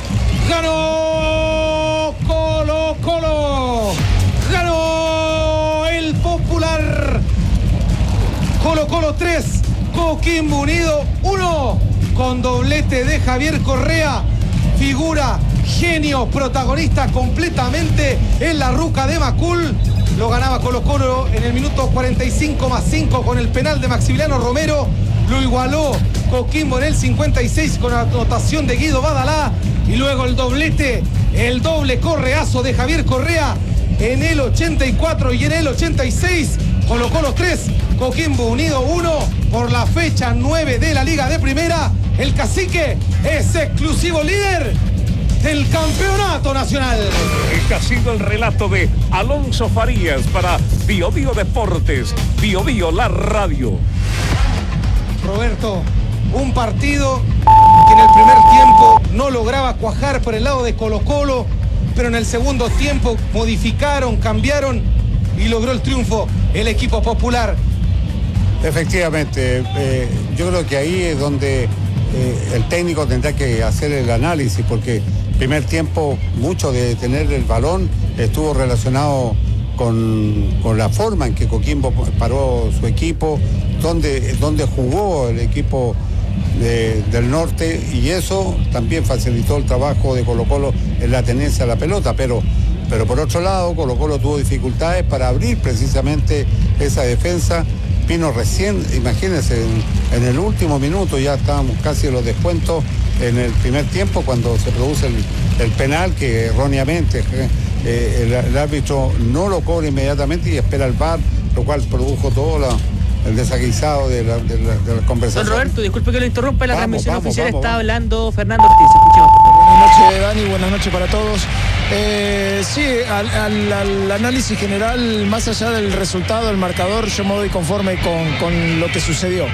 Speaker 2: Ganó Colo Colo. Ganó el Popular. Colo Colo tres. Coquimbo Unido uno. Con doblete de Javier Correa. Figura, genio, protagonista completamente en la ruca de Macul. Lo ganaba Colo Colo en el minuto cuarenta y cinco más cinco con el penal de Maximiliano Romero. Lo igualó Coquimbo en el cincuenta y seis con la anotación de Guido Badalá. Y luego el doblete, el doble correazo de Javier Correa en el ochenta y cuatro y en el ochenta y seis. Colo Colo tres, Coquimbo Unido uno. Por la fecha nueve de la Liga de Primera, el Cacique es exclusivo líder del campeonato nacional.
Speaker 1: Este ha sido el relato de Alonso Farías para Bio Bio Deportes, Bio Bio la radio.
Speaker 2: Roberto, un partido que en el primer tiempo no lograba cuajar por el lado de Colo Colo, pero en el segundo tiempo modificaron, cambiaron y logró el triunfo el equipo popular.
Speaker 3: Efectivamente, eh, yo creo que ahí es donde eh, el técnico tendrá que hacer el análisis, porque primer tiempo mucho de tener el balón estuvo relacionado con, con la forma en que Coquimbo paró su equipo, donde, donde jugó el equipo de, del norte, y eso también facilitó el trabajo de Colo Colo en la tenencia a la pelota, pero, pero por otro lado Colo Colo tuvo dificultades para abrir precisamente esa defensa. Vino recién, imagínense, en, en el último minuto, ya estábamos casi en los descuentos en el primer tiempo, cuando se produce el, el penal que erróneamente eh, el, el árbitro no lo cobra inmediatamente y espera el V A R, lo cual produjo todo la, el desaguisado de la, de, la, de la conversación.
Speaker 4: Don Roberto, disculpe que lo interrumpa, en la
Speaker 3: Vamos,
Speaker 4: transmisión
Speaker 3: vamos,
Speaker 4: oficial
Speaker 3: vamos,
Speaker 4: está
Speaker 3: vamos.
Speaker 4: hablando Fernando Ortiz. Escuchemos.
Speaker 5: Buenas noches, Dani, buenas noches para todos. Eh, sí, al, al, al análisis general, más allá del resultado, el marcador, yo me doy conforme con, con lo que sucedió.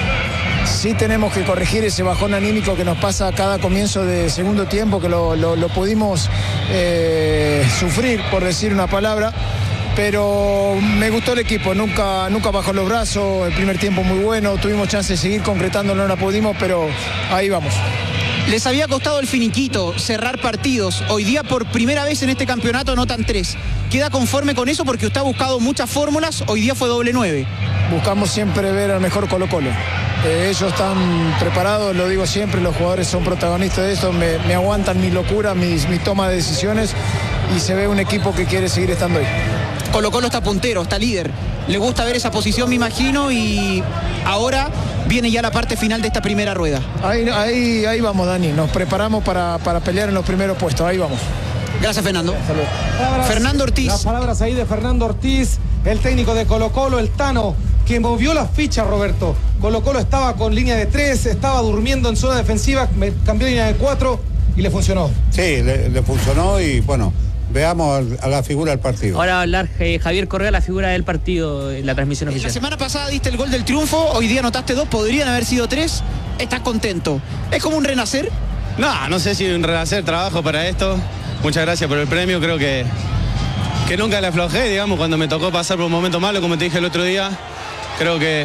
Speaker 5: Sí tenemos que corregir ese bajón anímico que nos pasa a cada comienzo de segundo tiempo, que lo, lo, lo pudimos eh, sufrir, por decir una palabra. Pero me gustó el equipo, nunca, nunca bajó los brazos, el primer tiempo muy bueno, tuvimos chance de seguir concretando, no la pudimos, pero ahí vamos.
Speaker 6: Les había costado el finiquito, cerrar partidos. Hoy día por primera vez en este campeonato anotan tres. ¿Queda conforme con eso? Porque usted ha buscado muchas fórmulas, hoy día fue doble nueve.
Speaker 5: Buscamos siempre ver al mejor Colo Colo. Eh, ellos están preparados, lo digo siempre, los jugadores son protagonistas de esto, me, me aguantan mi locura, mis, mis tomas de decisiones, y se ve un equipo que quiere seguir estando ahí.
Speaker 6: Colo Colo está puntero, está líder. Le gusta ver esa posición, me imagino, y ahora viene ya la parte final de esta primera rueda.
Speaker 5: Ahí, ahí, ahí vamos, Dani, nos preparamos para, para pelear en los primeros puestos, ahí vamos.
Speaker 6: Gracias, Fernando.
Speaker 2: Palabras,
Speaker 6: Fernando Ortiz.
Speaker 2: Las palabras ahí de Fernando Ortiz, el técnico de Colo Colo, el Tano, que movió las fichas, Roberto. Colo Colo estaba con línea de tres, estaba durmiendo en zona defensiva, cambió línea de cuatro y le funcionó.
Speaker 3: Sí, le, le funcionó, y bueno, veamos a la figura del partido.
Speaker 4: Ahora va a hablar eh, Javier Correa, la figura del partido en la transmisión
Speaker 6: La
Speaker 4: oficial.
Speaker 6: semana pasada diste el gol del triunfo, hoy día anotaste dos, podrían haber sido tres. ¿Estás contento? ¿Es como un renacer?
Speaker 7: No, no sé si un renacer, trabajo para esto. Muchas gracias por el premio, creo que, que nunca le aflojé, digamos, cuando me tocó pasar por un momento malo, como te dije el otro día. Creo que,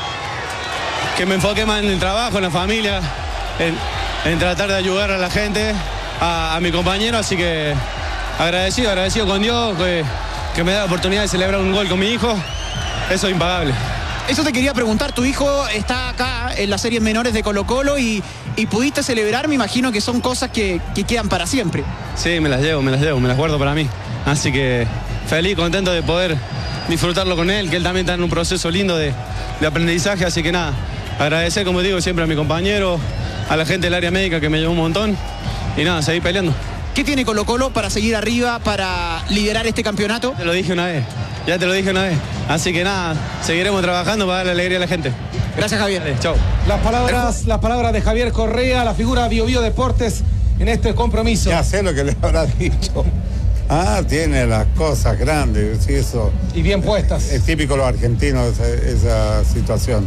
Speaker 7: que me enfoqué más en el trabajo, en la familia, en, en tratar de ayudar a la gente, a, a mi compañero, así que agradecido, agradecido con Dios, que, que me da la oportunidad de celebrar un gol con mi hijo. Eso es impagable.
Speaker 6: Eso te quería preguntar, tu hijo está acá en las series menores de Colo Colo y, y pudiste celebrar, me imagino que son cosas que, que quedan para siempre.
Speaker 7: Sí, me las llevo, me las llevo, me las guardo para mí. Así que feliz, contento de poder disfrutarlo con él, que él también está en un proceso lindo de, de aprendizaje, así que nada, agradecer, como digo, siempre a mi compañero, a la gente del área médica que me llevó un montón, y nada, seguir peleando.
Speaker 6: ¿Qué tiene Colo Colo para seguir arriba, para liderar este campeonato?
Speaker 7: Te lo dije una vez, ya te lo dije una vez, así que nada, seguiremos trabajando para darle alegría a la gente.
Speaker 6: Gracias, Javier.
Speaker 7: Dale, chau.
Speaker 2: Las palabras, las palabras de Javier Correa, la figura Bio Bio Deportes en este compromiso.
Speaker 3: Ya sé lo que le habrá dicho. Ah, tiene las cosas grandes, sí, eso.
Speaker 2: Y bien puestas.
Speaker 3: Es típico de los argentinos esa, esa situación.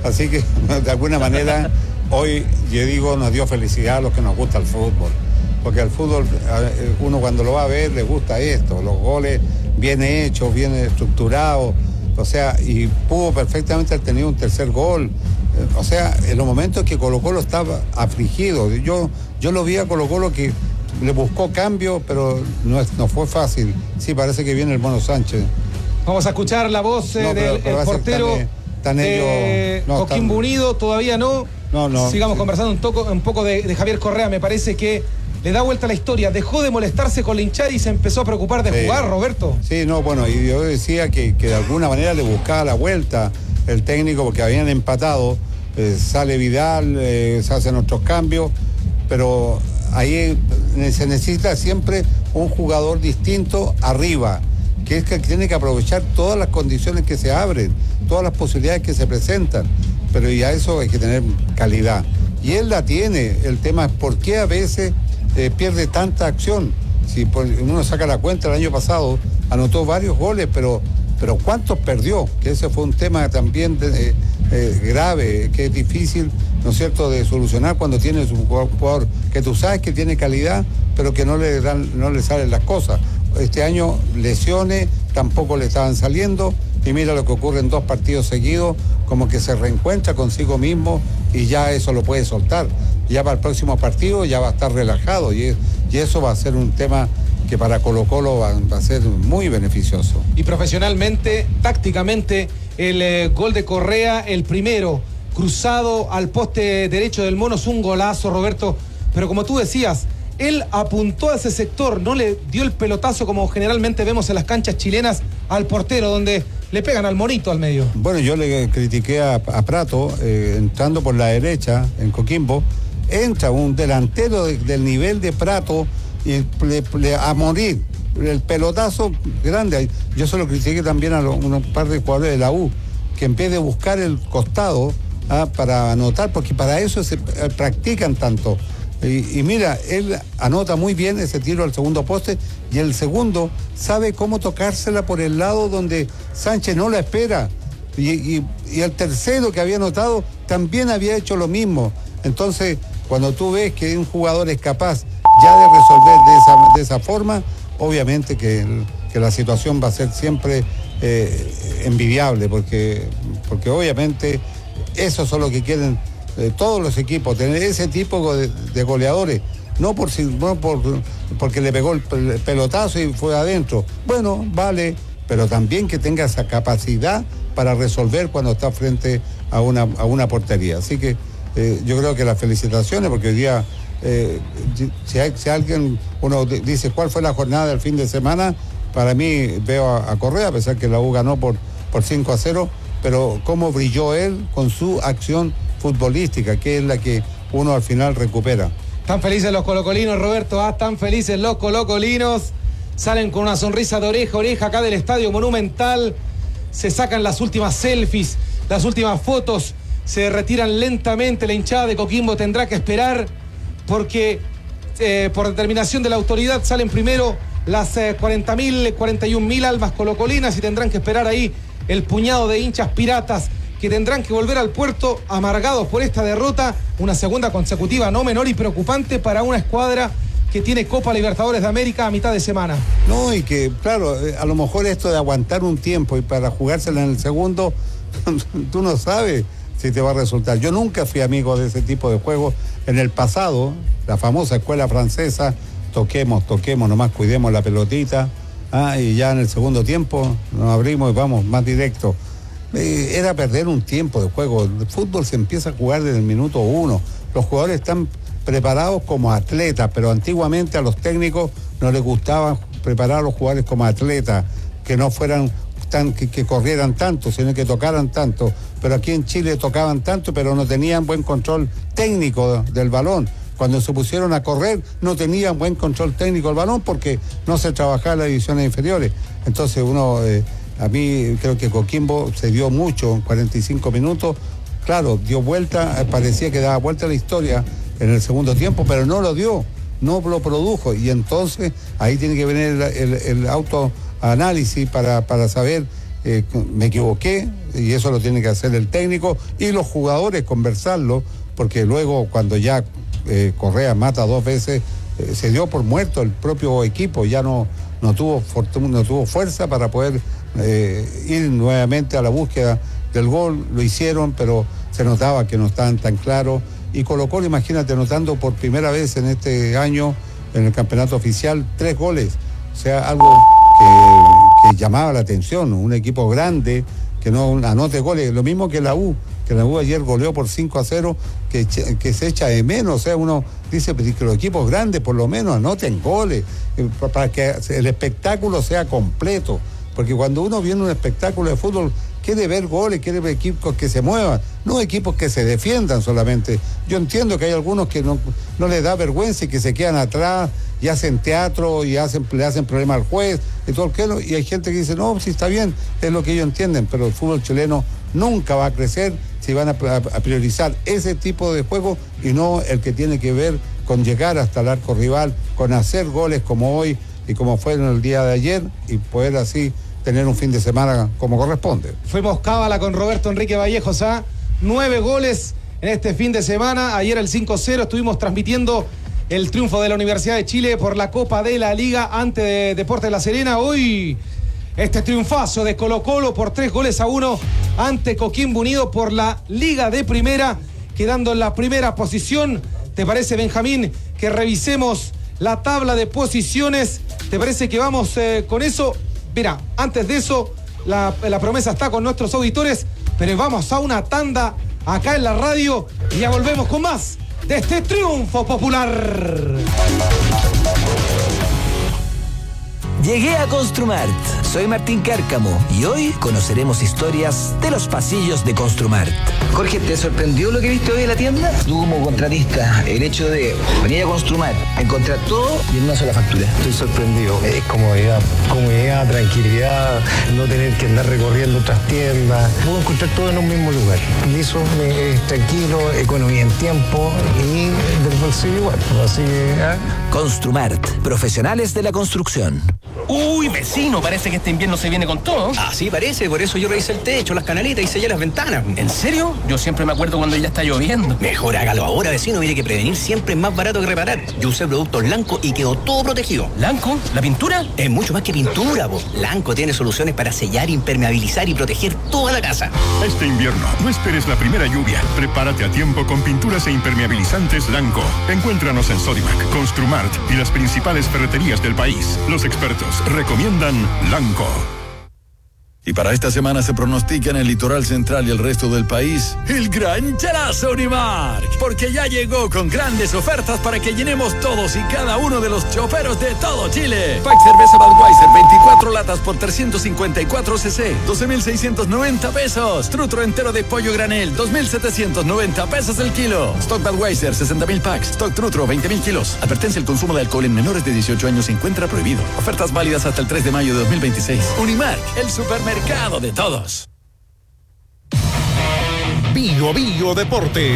Speaker 3: Así que de alguna manera hoy, yo digo, nos dio felicidad a los que nos gusta el fútbol. Porque al fútbol, uno cuando lo va a ver, le gusta esto, los goles bien hechos, bien estructurados, o sea, y pudo perfectamente haber tenido un tercer gol. O sea, en los momentos que Colo Colo estaba afligido, yo, yo lo vi a Colo Colo que le buscó cambio, pero no, es, no fue fácil. Sí, parece que viene el Mono Sánchez.
Speaker 2: Vamos a escuchar la voz eh,
Speaker 3: no, pero,
Speaker 2: del
Speaker 3: pero
Speaker 2: el portero
Speaker 3: están, están
Speaker 2: de
Speaker 3: ellos, no,
Speaker 2: Coquimbo
Speaker 3: están,
Speaker 2: Unido, todavía no.
Speaker 3: No, no.
Speaker 2: Sigamos
Speaker 3: sí.
Speaker 2: conversando un, toco, un poco de, de Javier Correa, me parece que le da vuelta a la historia, dejó de molestarse con la hinchada y se empezó a preocupar de
Speaker 3: sí.
Speaker 2: jugar, Roberto.
Speaker 3: Sí, no, bueno, y yo decía que, que de alguna manera le buscaba la vuelta el técnico porque habían empatado, eh, sale Vidal, eh, se hacen otros cambios, pero ahí se necesita siempre un jugador distinto arriba, que es que tiene que aprovechar todas las condiciones que se abren, todas las posibilidades que se presentan, pero ya eso hay que tener calidad. Y él la tiene, el tema es por qué a veces eh, pierde tanta acción. Si por, uno saca la cuenta, el año pasado anotó varios goles, pero, pero ¿cuántos perdió? Que ese fue un tema también de, eh, eh, grave, que es difícil, ¿no es cierto?, de solucionar cuando tienes un jugador que tú sabes que tiene calidad, pero que no le dan, no le salen las cosas. Este año lesiones tampoco le estaban saliendo, y mira lo que ocurre en dos partidos seguidos, como que se reencuentra consigo mismo y ya eso lo puede soltar. Ya para el próximo partido ya va a estar relajado y, y eso va a ser un tema que para Colo Colo va, va a ser muy beneficioso.
Speaker 2: Y profesionalmente, tácticamente, el eh, gol de Correa, el primero, cruzado al poste derecho del Mono, es un golazo, Roberto, pero como tú decías, él apuntó a ese sector, no le dio el pelotazo como generalmente vemos en las canchas chilenas al portero, donde le pegan al monito al medio.
Speaker 3: Bueno, yo le critiqué a, a Prato, eh, entrando por la derecha en Coquimbo, entra un delantero de, del nivel de Prato y le, le, a morir, el pelotazo grande. Yo se lo critiqué también a lo, un par de jugadores de la U, que en vez de buscar el costado ah, para anotar, porque para eso se eh, practican tanto. Y, y mira, él anota muy bien ese tiro al segundo poste y el segundo sabe cómo tocársela por el lado donde Sánchez no la espera. Y, y, y el tercero que había anotado también había hecho lo mismo. Entonces, cuando tú ves que un jugador es capaz ya de resolver de esa, de esa forma, obviamente que, el, que la situación va a ser siempre eh, envidiable, porque, porque obviamente eso es lo que quieren de todos los equipos, tener ese tipo de, de goleadores, no por no por porque le pegó el pelotazo y fue adentro. Bueno, vale, pero también que tenga esa capacidad para resolver cuando está frente a una, a una portería. Así que eh, yo creo que las felicitaciones, porque hoy día, eh, si, hay, si alguien, uno dice cuál fue la jornada del fin de semana, para mí veo a, a Correa, a pesar que la U ganó por, por cinco a cero, pero cómo brilló él con su acción futbolística, que es la que uno al final recupera.
Speaker 2: Tan felices los colocolinos, Roberto, ah, tan felices los colocolinos, salen con una sonrisa de oreja a oreja acá del Estadio Monumental, se sacan las últimas selfies, las últimas fotos, se retiran lentamente. La hinchada de Coquimbo tendrá que esperar porque eh, por determinación de la autoridad salen primero las eh, cuarenta mil, cuarenta y un mil almas colocolinas y tendrán que esperar ahí el puñado de hinchas piratas que tendrán que volver al puerto amargados por esta derrota, una segunda consecutiva no menor y preocupante para una escuadra que tiene Copa Libertadores de América a mitad de semana.
Speaker 3: No, y que claro, a lo mejor esto de aguantar un tiempo y para jugársela en el segundo, tú no sabes si te va a resultar. Yo nunca fui amigo de ese tipo de juegos. En el pasado, la famosa escuela francesa, toquemos, toquemos, nomás cuidemos la pelotita, ah, y ya en el segundo tiempo nos abrimos y vamos más directo. Eh, era perder un tiempo de juego. El fútbol se empieza a jugar desde el minuto uno. Los jugadores están preparados como atletas, pero antiguamente a los técnicos no les gustaba preparar a los jugadores como atletas, que no fueran tan, que, que corrieran tanto, sino que tocaran tanto. Pero aquí en Chile tocaban tanto, pero no tenían buen control técnico del balón. Cuando se pusieron a correr, no tenían buen control técnico del balón porque no se trabajaba en las divisiones inferiores. Entonces uno... Eh, A mí creo que Coquimbo se dio mucho en cuarenta y cinco minutos. Claro, dio vuelta, parecía que daba vuelta a la historia en el segundo tiempo, pero no lo dio, no lo produjo. Y entonces ahí tiene que venir el, el, el autoanálisis para, para saber eh, me equivoqué, y eso lo tiene que hacer el técnico y los jugadores, conversarlo, porque luego cuando ya eh, Correa mata dos veces, eh, se dio por muerto el propio equipo, ya no, no, tuvo, fortuna, no tuvo fuerza para poder eh, ir nuevamente a la búsqueda del gol. Lo hicieron, pero se notaba que no estaban tan claros, y Colo-Colo, imagínate, anotando por primera vez en este año en el campeonato oficial tres goles, o sea, algo que, que llamaba la atención, un equipo grande que no anote goles, lo mismo que la U, que la U ayer goleó por cinco a cero, que, que se echa de menos, o sea, uno dice que los equipos grandes por lo menos anoten goles, para que el espectáculo sea completo, porque cuando uno viene a un espectáculo de fútbol, quiere ver goles, quiere ver equipos que se muevan, no equipos que se defiendan solamente. Yo entiendo que hay algunos que no, no les da vergüenza y que se quedan atrás y hacen teatro y hacen, le hacen problema al juez y todo lo que, y hay gente que dice, no, sí está bien, es lo que ellos entienden, pero el fútbol chileno nunca va a crecer si van a, a, a priorizar ese tipo de juego y no el que tiene que ver con llegar hasta el arco rival, con hacer goles como hoy y como fue en el día de ayer, y poder así tener un fin de semana como corresponde.
Speaker 2: Fuimos cábala con Roberto Enrique Vallejos, ¿ah? Nueve goles en este fin de semana. Ayer el cinco cero estuvimos transmitiendo el triunfo de la Universidad de Chile por la Copa de la Liga ante de Deportes La Serena. Hoy este triunfazo de Colo-Colo por tres goles a uno ante Coquimbo Unido por la Liga de Primera, quedando en la primera posición. ¿Te parece, Benjamín, que revisemos la tabla de posiciones? ¿Te parece que vamos eh, con eso? Mira, antes de eso, la, la promesa está con nuestros auditores, pero vamos a una tanda acá en la radio y ya volvemos con más de este triunfo popular.
Speaker 8: Llegué a Construmart. Soy Martín Cárcamo y hoy conoceremos historias de los pasillos de Construmart.
Speaker 9: Jorge, ¿te sorprendió lo que viste hoy en la tienda? Tú como contratista, el hecho de venir a Construmart, encontrar todo y en una sola factura.
Speaker 10: Estoy sorprendido. Es comodidad, comodidad, tranquilidad, no tener que andar recorriendo otras tiendas. Puedo encontrar todo en un mismo lugar. Y eso es tranquilo, economía en tiempo y del bolsillo igual. Así que, ¿eh?
Speaker 8: Construmart, profesionales de la construcción.
Speaker 11: Uy, vecino, parece que este invierno se viene con todo.
Speaker 9: Ah, sí, parece, por eso yo revisé el techo, las canaletas y sellé las ventanas.
Speaker 11: ¿En serio? Yo siempre me acuerdo cuando ya está lloviendo.
Speaker 9: Mejor hágalo ahora, vecino, mire que prevenir siempre es más barato que reparar. Yo usé productos Lanco y quedó todo protegido.
Speaker 11: ¿Lanco? ¿La pintura?
Speaker 9: Es mucho más que pintura, po. Lanco tiene soluciones para sellar, impermeabilizar y proteger toda la casa.
Speaker 12: Este invierno, no esperes la primera lluvia. Prepárate a tiempo con pinturas e impermeabilizantes Lanco. Encuéntranos en Sodimac, Construmart y las principales ferreterías del país. Los expertos recomiendan Lanco.
Speaker 13: Y para esta semana se pronostica en el litoral central y el resto del país el gran charazo Unimark, porque ya llegó con grandes ofertas para que llenemos todos y cada uno de los choferos de todo Chile. Pack cerveza Budweiser, veinticuatro latas por trescientos cincuenta y cuatro cc, doce mil seiscientos noventa pesos. Trutro entero de pollo granel, dos mil setecientos noventa pesos el kilo. Stock Budweiser, sesenta mil packs. Stock Trutro, veinte mil kilos. Advertencia: el consumo de alcohol en menores de dieciocho años se encuentra prohibido. Ofertas válidas hasta el tres de mayo de dos mil veintiséis. Unimark, el supermercado mercado de todos.
Speaker 14: Bio Bio Deportes.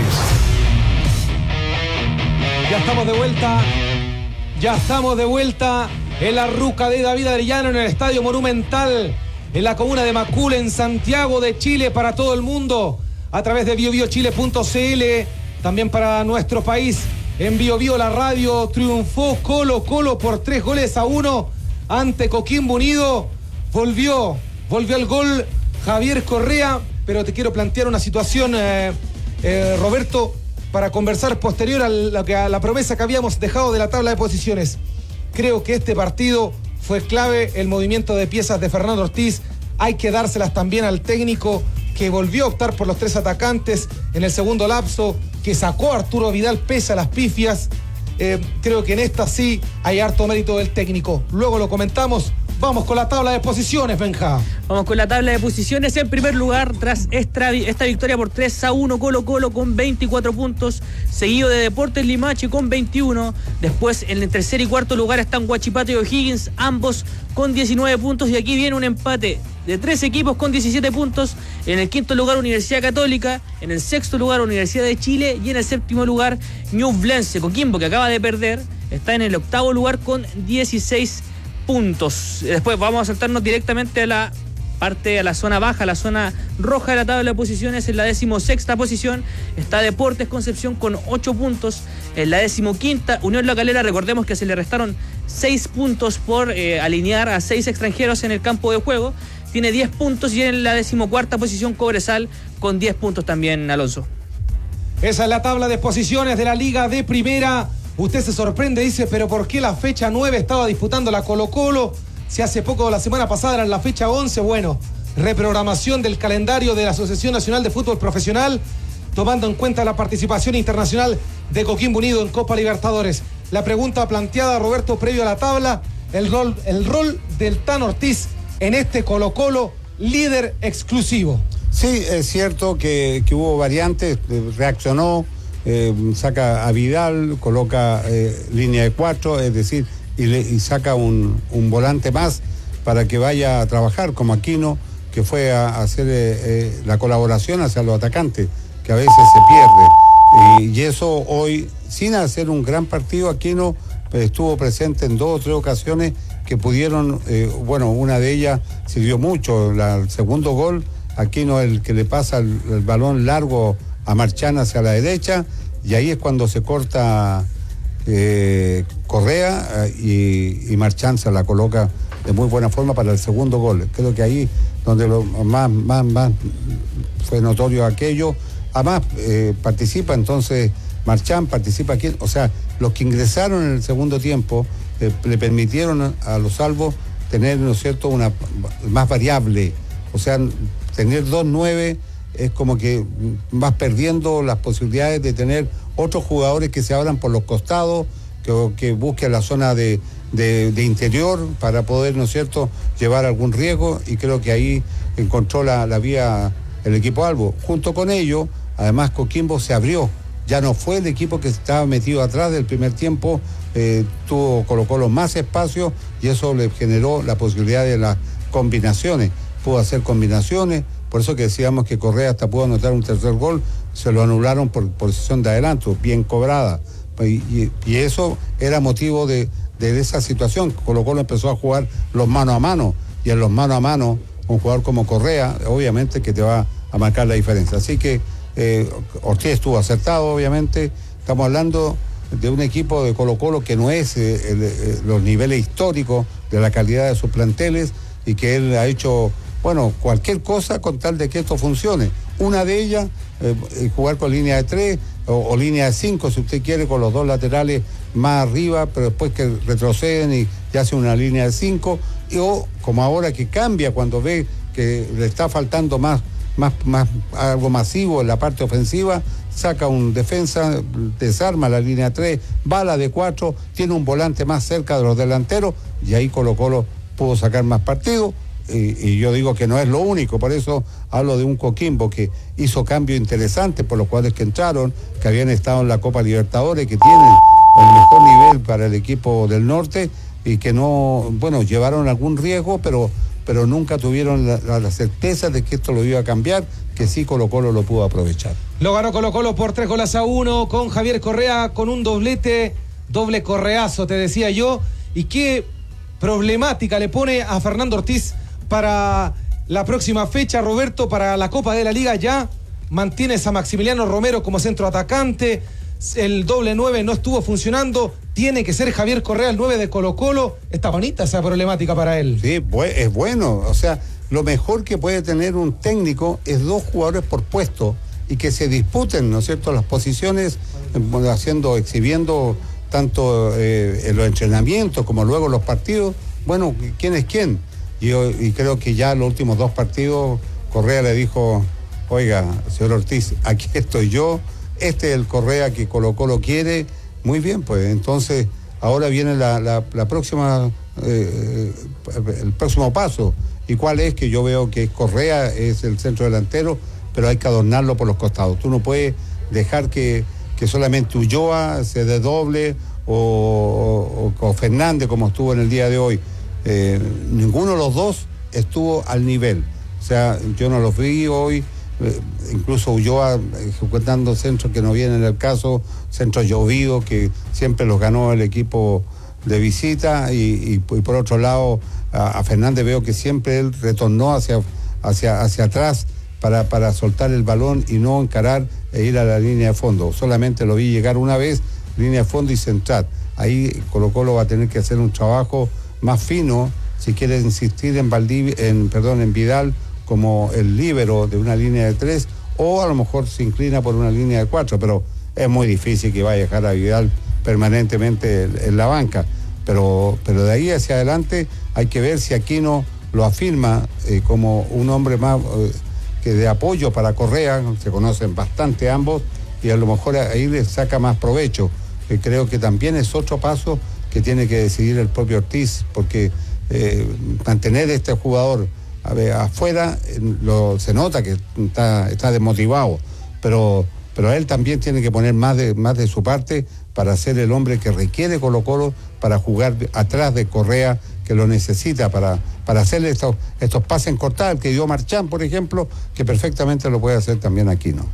Speaker 2: Ya estamos de vuelta. Ya estamos de vuelta en la ruca de David Arellano, en el Estadio Monumental, en la comuna de Macul, en Santiago de Chile, para todo el mundo, a través de bio bio chile punto c l, también para nuestro país, en Bio Bio la radio. Triunfó Colo Colo por tres goles a uno ante Coquimbo Unido. Volvió Volvió el gol Javier Correa, pero te quiero plantear una situación, eh, eh, Roberto, para conversar posterior a la, a la promesa que habíamos dejado de la tabla de posiciones. Creo que este partido fue clave, el movimiento de piezas de Fernando Ortiz. Hay que dárselas también al técnico, que volvió a optar por los tres atacantes en el segundo lapso, que sacó a Arturo Vidal pese a las pifias. Eh, creo que en esta sí hay harto mérito del técnico. Luego lo comentamos. Vamos con la tabla de posiciones, Benja.
Speaker 4: Vamos con la tabla de posiciones. En primer lugar, tras esta, esta victoria por tres a uno, Colo Colo con veinticuatro puntos, seguido de Deportes Limache con veintiuno. Después, en el tercer y cuarto lugar están Huachipato y O'Higgins, ambos con diecinueve puntos. Y aquí viene un empate de tres equipos con diecisiete puntos. En el quinto lugar, Universidad Católica. En el sexto lugar, Universidad de Chile. Y en el séptimo lugar, Ñublense. Coquimbo, que acaba de perder, está en el octavo lugar con dieciséis puntos. Después vamos a saltarnos directamente a la parte a la zona baja, la zona roja de la tabla de posiciones. En la decimosexta posición está Deportes Concepción con ocho puntos. En la decimoquinta, Unión La Calera, recordemos que se le restaron seis puntos por eh, alinear a seis extranjeros en el campo de juego, tiene diez puntos. Y en la decimocuarta posición Cobresal con diez puntos también, Alonso.
Speaker 2: Esa es la tabla de posiciones de la Liga de Primera. Usted se sorprende, dice, pero ¿por qué la fecha nueve estaba disputando la Colo-Colo? Si hace poco, la semana pasada, era la fecha once. Bueno, reprogramación del calendario de la Asociación Nacional de Fútbol Profesional, tomando en cuenta la participación internacional de Coquimbo Unido en Copa Libertadores. La pregunta planteada, Roberto, previo a la tabla, el rol, el rol del Tan Ortiz en este Colo-Colo, líder exclusivo.
Speaker 3: Sí, es cierto que, que hubo variantes, reaccionó, eh, saca a Vidal, coloca eh, línea de cuatro, es decir, y, le, y saca un, un volante más para que vaya a trabajar, como Aquino, que fue a, a hacer eh, eh, la colaboración hacia los atacantes, que a veces se pierde. Y, y eso hoy, sin hacer un gran partido, Aquino pues, estuvo presente en dos o tres ocasiones que pudieron, eh, bueno, una de ellas sirvió mucho, la, el segundo gol, Aquino el que le pasa el, el balón largo a Marchán hacia la derecha, y ahí es cuando se corta eh, Correa y, y Marchán se la coloca de muy buena forma para el segundo gol. Creo que ahí donde lo más, más, más fue notorio aquello. Además eh, participa entonces Marchán, participa aquí, o sea, los que ingresaron en el segundo tiempo eh, le permitieron a los salvos tener, ¿no es cierto?, una más variable, o sea, tener dos nueve es como que vas perdiendo las posibilidades de tener otros jugadores que se abran por los costados, que, que busquen la zona de, de, de interior para poder, ¿no es cierto?, llevar algún riesgo, y creo que ahí encontró la, la vía el equipo Albo. Junto con ello, además Coquimbo se abrió, ya no fue el equipo que estaba metido atrás del primer tiempo, eh, tuvo Colo-Colo más espacio y eso le generó la posibilidad de las combinaciones, pudo hacer combinaciones. Por eso que decíamos que Correa hasta pudo anotar un tercer gol, se lo anularon por posición de adelanto, bien cobrada. Y, y, y eso era motivo de, de esa situación. Colo-Colo empezó a jugar los mano a mano, y en los mano a mano, un jugador como Correa, obviamente que te va a marcar la diferencia. Así que eh, Ortiz estuvo acertado, obviamente. Estamos hablando de un equipo de Colo-Colo que no es eh, el, eh, los niveles históricos de la calidad de sus planteles, y que él ha hecho... Bueno, cualquier cosa con tal de que esto funcione. Una de ellas, eh, jugar con línea de tres o, o línea de cinco, si usted quiere, con los dos laterales más arriba, pero después que retroceden y ya hace una línea de cinco, y, o como ahora que cambia cuando ve que le está faltando más, más, más algo masivo en la parte ofensiva, saca un defensa, desarma la línea tres, va a la de cuatro, tiene un volante más cerca de los delanteros, y ahí Colo-Colo pudo sacar más partido. Y, y yo digo que no es lo único, por eso hablo de un Coquimbo que hizo cambios interesantes por los cuales que entraron, que habían estado en la Copa Libertadores, que tienen el mejor nivel para el equipo del norte, y que no, bueno, llevaron algún riesgo, pero, pero nunca tuvieron la, la, la certeza de que esto lo iba a cambiar, que sí Colo-Colo lo pudo aprovechar.
Speaker 2: Lo ganó Colo-Colo por tres goles a uno, con Javier Correa, con un doblete, doble correazo, te decía yo, y qué problemática le pone a Fernando Ortiz para la próxima fecha, Roberto, para la Copa de la Liga. Ya mantienes a Maximiliano Romero como centro atacante, el doble nueve no estuvo funcionando, tiene que ser Javier Correa el nueve de Colo-Colo. Está bonita esa problemática para él.
Speaker 3: Sí, es bueno, o sea, lo mejor que puede tener un técnico es dos jugadores por puesto y que se disputen, ¿no es cierto?, las posiciones, haciendo, exhibiendo tanto eh, en los entrenamientos como luego los partidos. Bueno, ¿quién es quién? Y, y creo que ya los últimos dos partidos Correa le dijo: oiga, señor Ortiz, aquí estoy yo, este es el Correa que Colo-Colo quiere. Muy bien, pues entonces ahora viene la, la, la próxima eh, el próximo paso. ¿Y cuál es? Que yo veo que Correa es el centro delantero, pero hay que adornarlo por los costados. Tú no puedes dejar que, que solamente Ulloa se desdoble o, o, o Fernández, como estuvo en el día de hoy. Eh, ninguno de los dos estuvo al nivel. O sea, yo no los vi hoy, eh, incluso Ulloa ejecutando centros que no vienen en el caso, centros llovidos que siempre los ganó el equipo de visita y, y, y por otro lado a, a Fernández veo que siempre él retornó hacia, hacia, hacia atrás para, para soltar el balón y no encarar e ir a la línea de fondo. Solamente lo vi llegar una vez, línea de fondo y centrar. Ahí Colo-Colo va a tener que hacer un trabajo más fino si quiere insistir en, Valdivia, en, perdón, en Vidal como el líbero de una línea de tres, o a lo mejor se inclina por una línea de cuatro, pero es muy difícil que vaya a dejar a Vidal permanentemente en, en la banca. Pero, pero de ahí hacia adelante hay que ver si Aquino lo afirma eh, como un hombre más eh, que de apoyo para Correa, se conocen bastante ambos, y a lo mejor ahí le saca más provecho. Eh, creo que también es otro paso que tiene que decidir el propio Ortiz, porque eh, mantener este jugador a ver, afuera eh, lo, se nota que está, está desmotivado, pero, pero él también tiene que poner más de, más de su parte para ser el hombre que requiere Colo-Colo para jugar atrás de Correa, que lo necesita para, para hacerle estos, estos pases en cortar, que dio Marchán, por ejemplo, que perfectamente lo puede hacer también Aquino.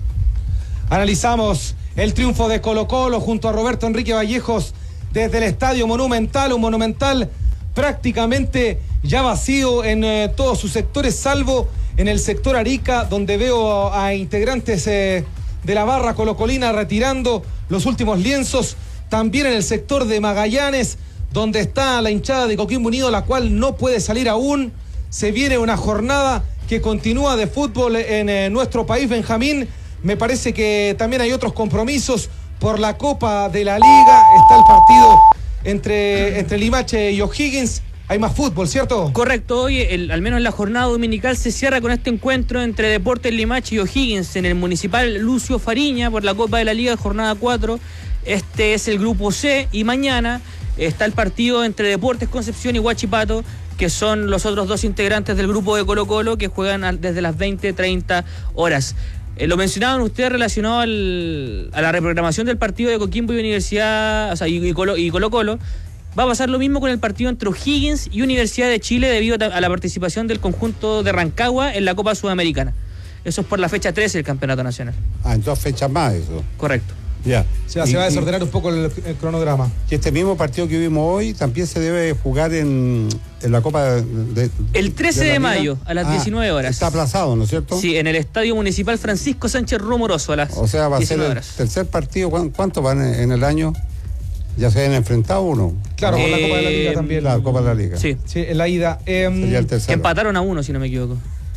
Speaker 2: Analizamos el triunfo de Colo-Colo junto a Roberto Enrique Vallejos desde el Estadio Monumental, un Monumental prácticamente ya vacío en eh, todos sus sectores, salvo en el sector Arica, donde veo a, a integrantes eh, de la barra colocolina retirando los últimos lienzos. También en el sector de Magallanes, donde está la hinchada de Coquimbo Unido, la cual no puede salir aún. Se viene una jornada que continúa de fútbol en eh, nuestro país, Benjamín. Me parece que también hay otros compromisos por la Copa de la Liga. Está el partido entre, entre Limache y O'Higgins. Hay más fútbol, ¿cierto?
Speaker 4: Correcto. Hoy, el, al menos la jornada dominical, se cierra con este encuentro entre Deportes Limache y O'Higgins en el Municipal Lucio Fariña por la Copa de la Liga, jornada cuatro. Este es el grupo C, y mañana está el partido entre Deportes Concepción y Huachipato, que son los otros dos integrantes del grupo de Colo-Colo, que juegan a, desde las veinte treinta horas. Eh, lo mencionaban ustedes relacionado al, a la reprogramación del partido de Coquimbo y Universidad, o sea, y, y, Colo, y Colo-Colo. Va a pasar lo mismo con el partido entre O'Higgins y Universidad de Chile debido a la participación del conjunto de Rancagua en la Copa Sudamericana. Eso es por la fecha trece del Campeonato Nacional.
Speaker 3: Ah, en dos fechas más eso.
Speaker 4: Correcto.
Speaker 3: Ya.
Speaker 2: O sea, se va a desordenar un poco el, el cronograma.
Speaker 3: Y este mismo partido que vimos hoy también se debe jugar en, en la Copa de, de
Speaker 4: el trece de, de mayo a las ah, diecinueve horas.
Speaker 3: Está aplazado, ¿no es cierto?
Speaker 4: Sí, en el Estadio Municipal Francisco Sánchez Rumoroso a las
Speaker 3: O sea, va a ser el
Speaker 4: horas.
Speaker 3: tercer partido. ¿Cuántos van en el año? Ya se han enfrentado uno.
Speaker 2: Claro,
Speaker 3: eh,
Speaker 2: con la Copa de la Liga también.
Speaker 3: La Copa de la Liga.
Speaker 4: Sí,
Speaker 2: sí en la ida. Eh,
Speaker 3: Sería el tercero.
Speaker 4: Empataron a uno, si no me equivoco.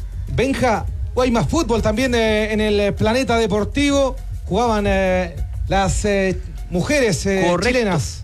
Speaker 2: Benja, hay más fútbol también eh, en el Planeta Deportivo. Jugaban eh, las eh, mujeres eh, chilenas.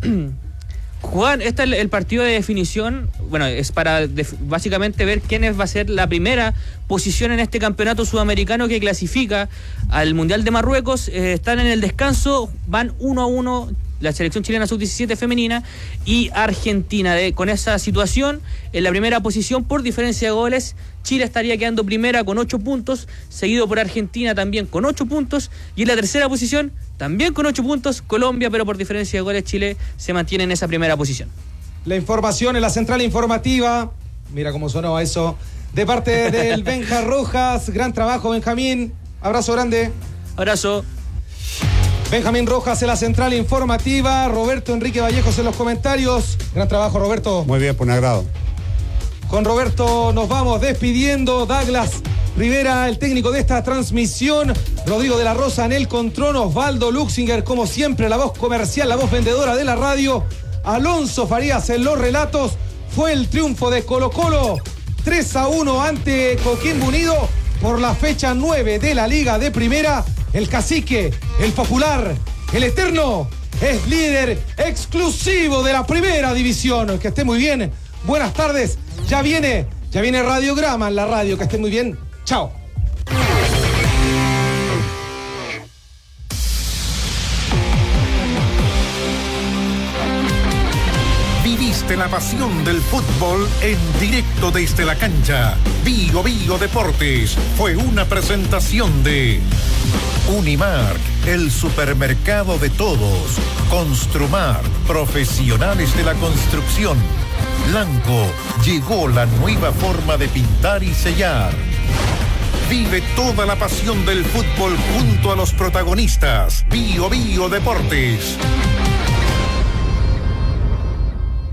Speaker 4: Juan, este es el, el partido de definición. Bueno, es para def, básicamente ver quién es, va a ser la primera posición en este campeonato sudamericano que clasifica al Mundial de Marruecos. Eh, están en el descanso, van uno a uno la selección chilena sub diecisiete femenina y Argentina. De, con esa situación, en la primera posición por diferencia de goles, Chile estaría quedando primera con ocho puntos, seguido por Argentina también con ocho puntos, y en la tercera posición, también con ocho puntos, Colombia, pero por diferencia de goles Chile se mantiene en esa primera posición.
Speaker 2: La información en la central informativa, mira cómo sonó eso, de parte del Benja Rojas. Gran trabajo, Benjamín, abrazo grande.
Speaker 4: Abrazo.
Speaker 2: Benjamín Rojas en la central informativa, Roberto Enrique Vallejos en los comentarios. Gran trabajo, Roberto.
Speaker 3: Muy bien, por un agrado.
Speaker 2: Con Roberto nos vamos despidiendo. Douglas Rivera, el técnico de esta transmisión. Rodrigo de la Rosa en el control. Osvaldo Luxinger, como siempre, la voz comercial, la voz vendedora de la radio. Alonso Farías en los relatos. Fue el triunfo de Colo-Colo tres a uno ante Coquimbo Unido por la fecha nueve de la Liga de Primera. El cacique, el popular, el eterno, es líder exclusivo de la Primera División. Que esté muy bien. Buenas tardes. Ya viene, ya viene Radiograma en la radio. Que esté muy bien. Chao.
Speaker 14: Viviste la pasión del fútbol en directo desde la cancha. Bio Bio Deportes fue una presentación de Unimark, el supermercado de todos. Construmar, profesionales de la construcción. Blanco, llegó la nueva forma de pintar y sellar. Vive toda la pasión del fútbol junto a los protagonistas. Bio Bio Deportes.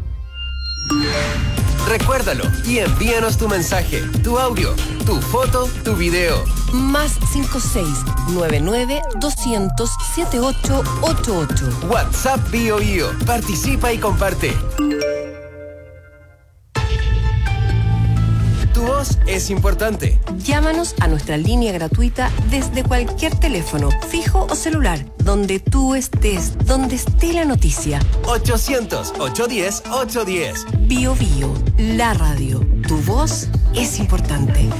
Speaker 15: Recuérdalo y envíanos tu mensaje, tu audio, tu foto, tu video.
Speaker 16: Más cinco seis nueve nueve doscientos setenta y ocho ochenta y ocho.
Speaker 15: WhatsApp Bio Bio. Participa y comparte. Tu voz es importante.
Speaker 16: Llámanos a nuestra línea gratuita desde cualquier teléfono, fijo o celular, donde tú estés, donde esté la noticia.
Speaker 15: ochocientos, ochocientos diez, ochocientos diez.
Speaker 16: Bio Bio, la radio. Tu voz es importante.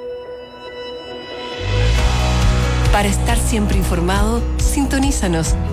Speaker 16: Para estar siempre informado, sintonízanos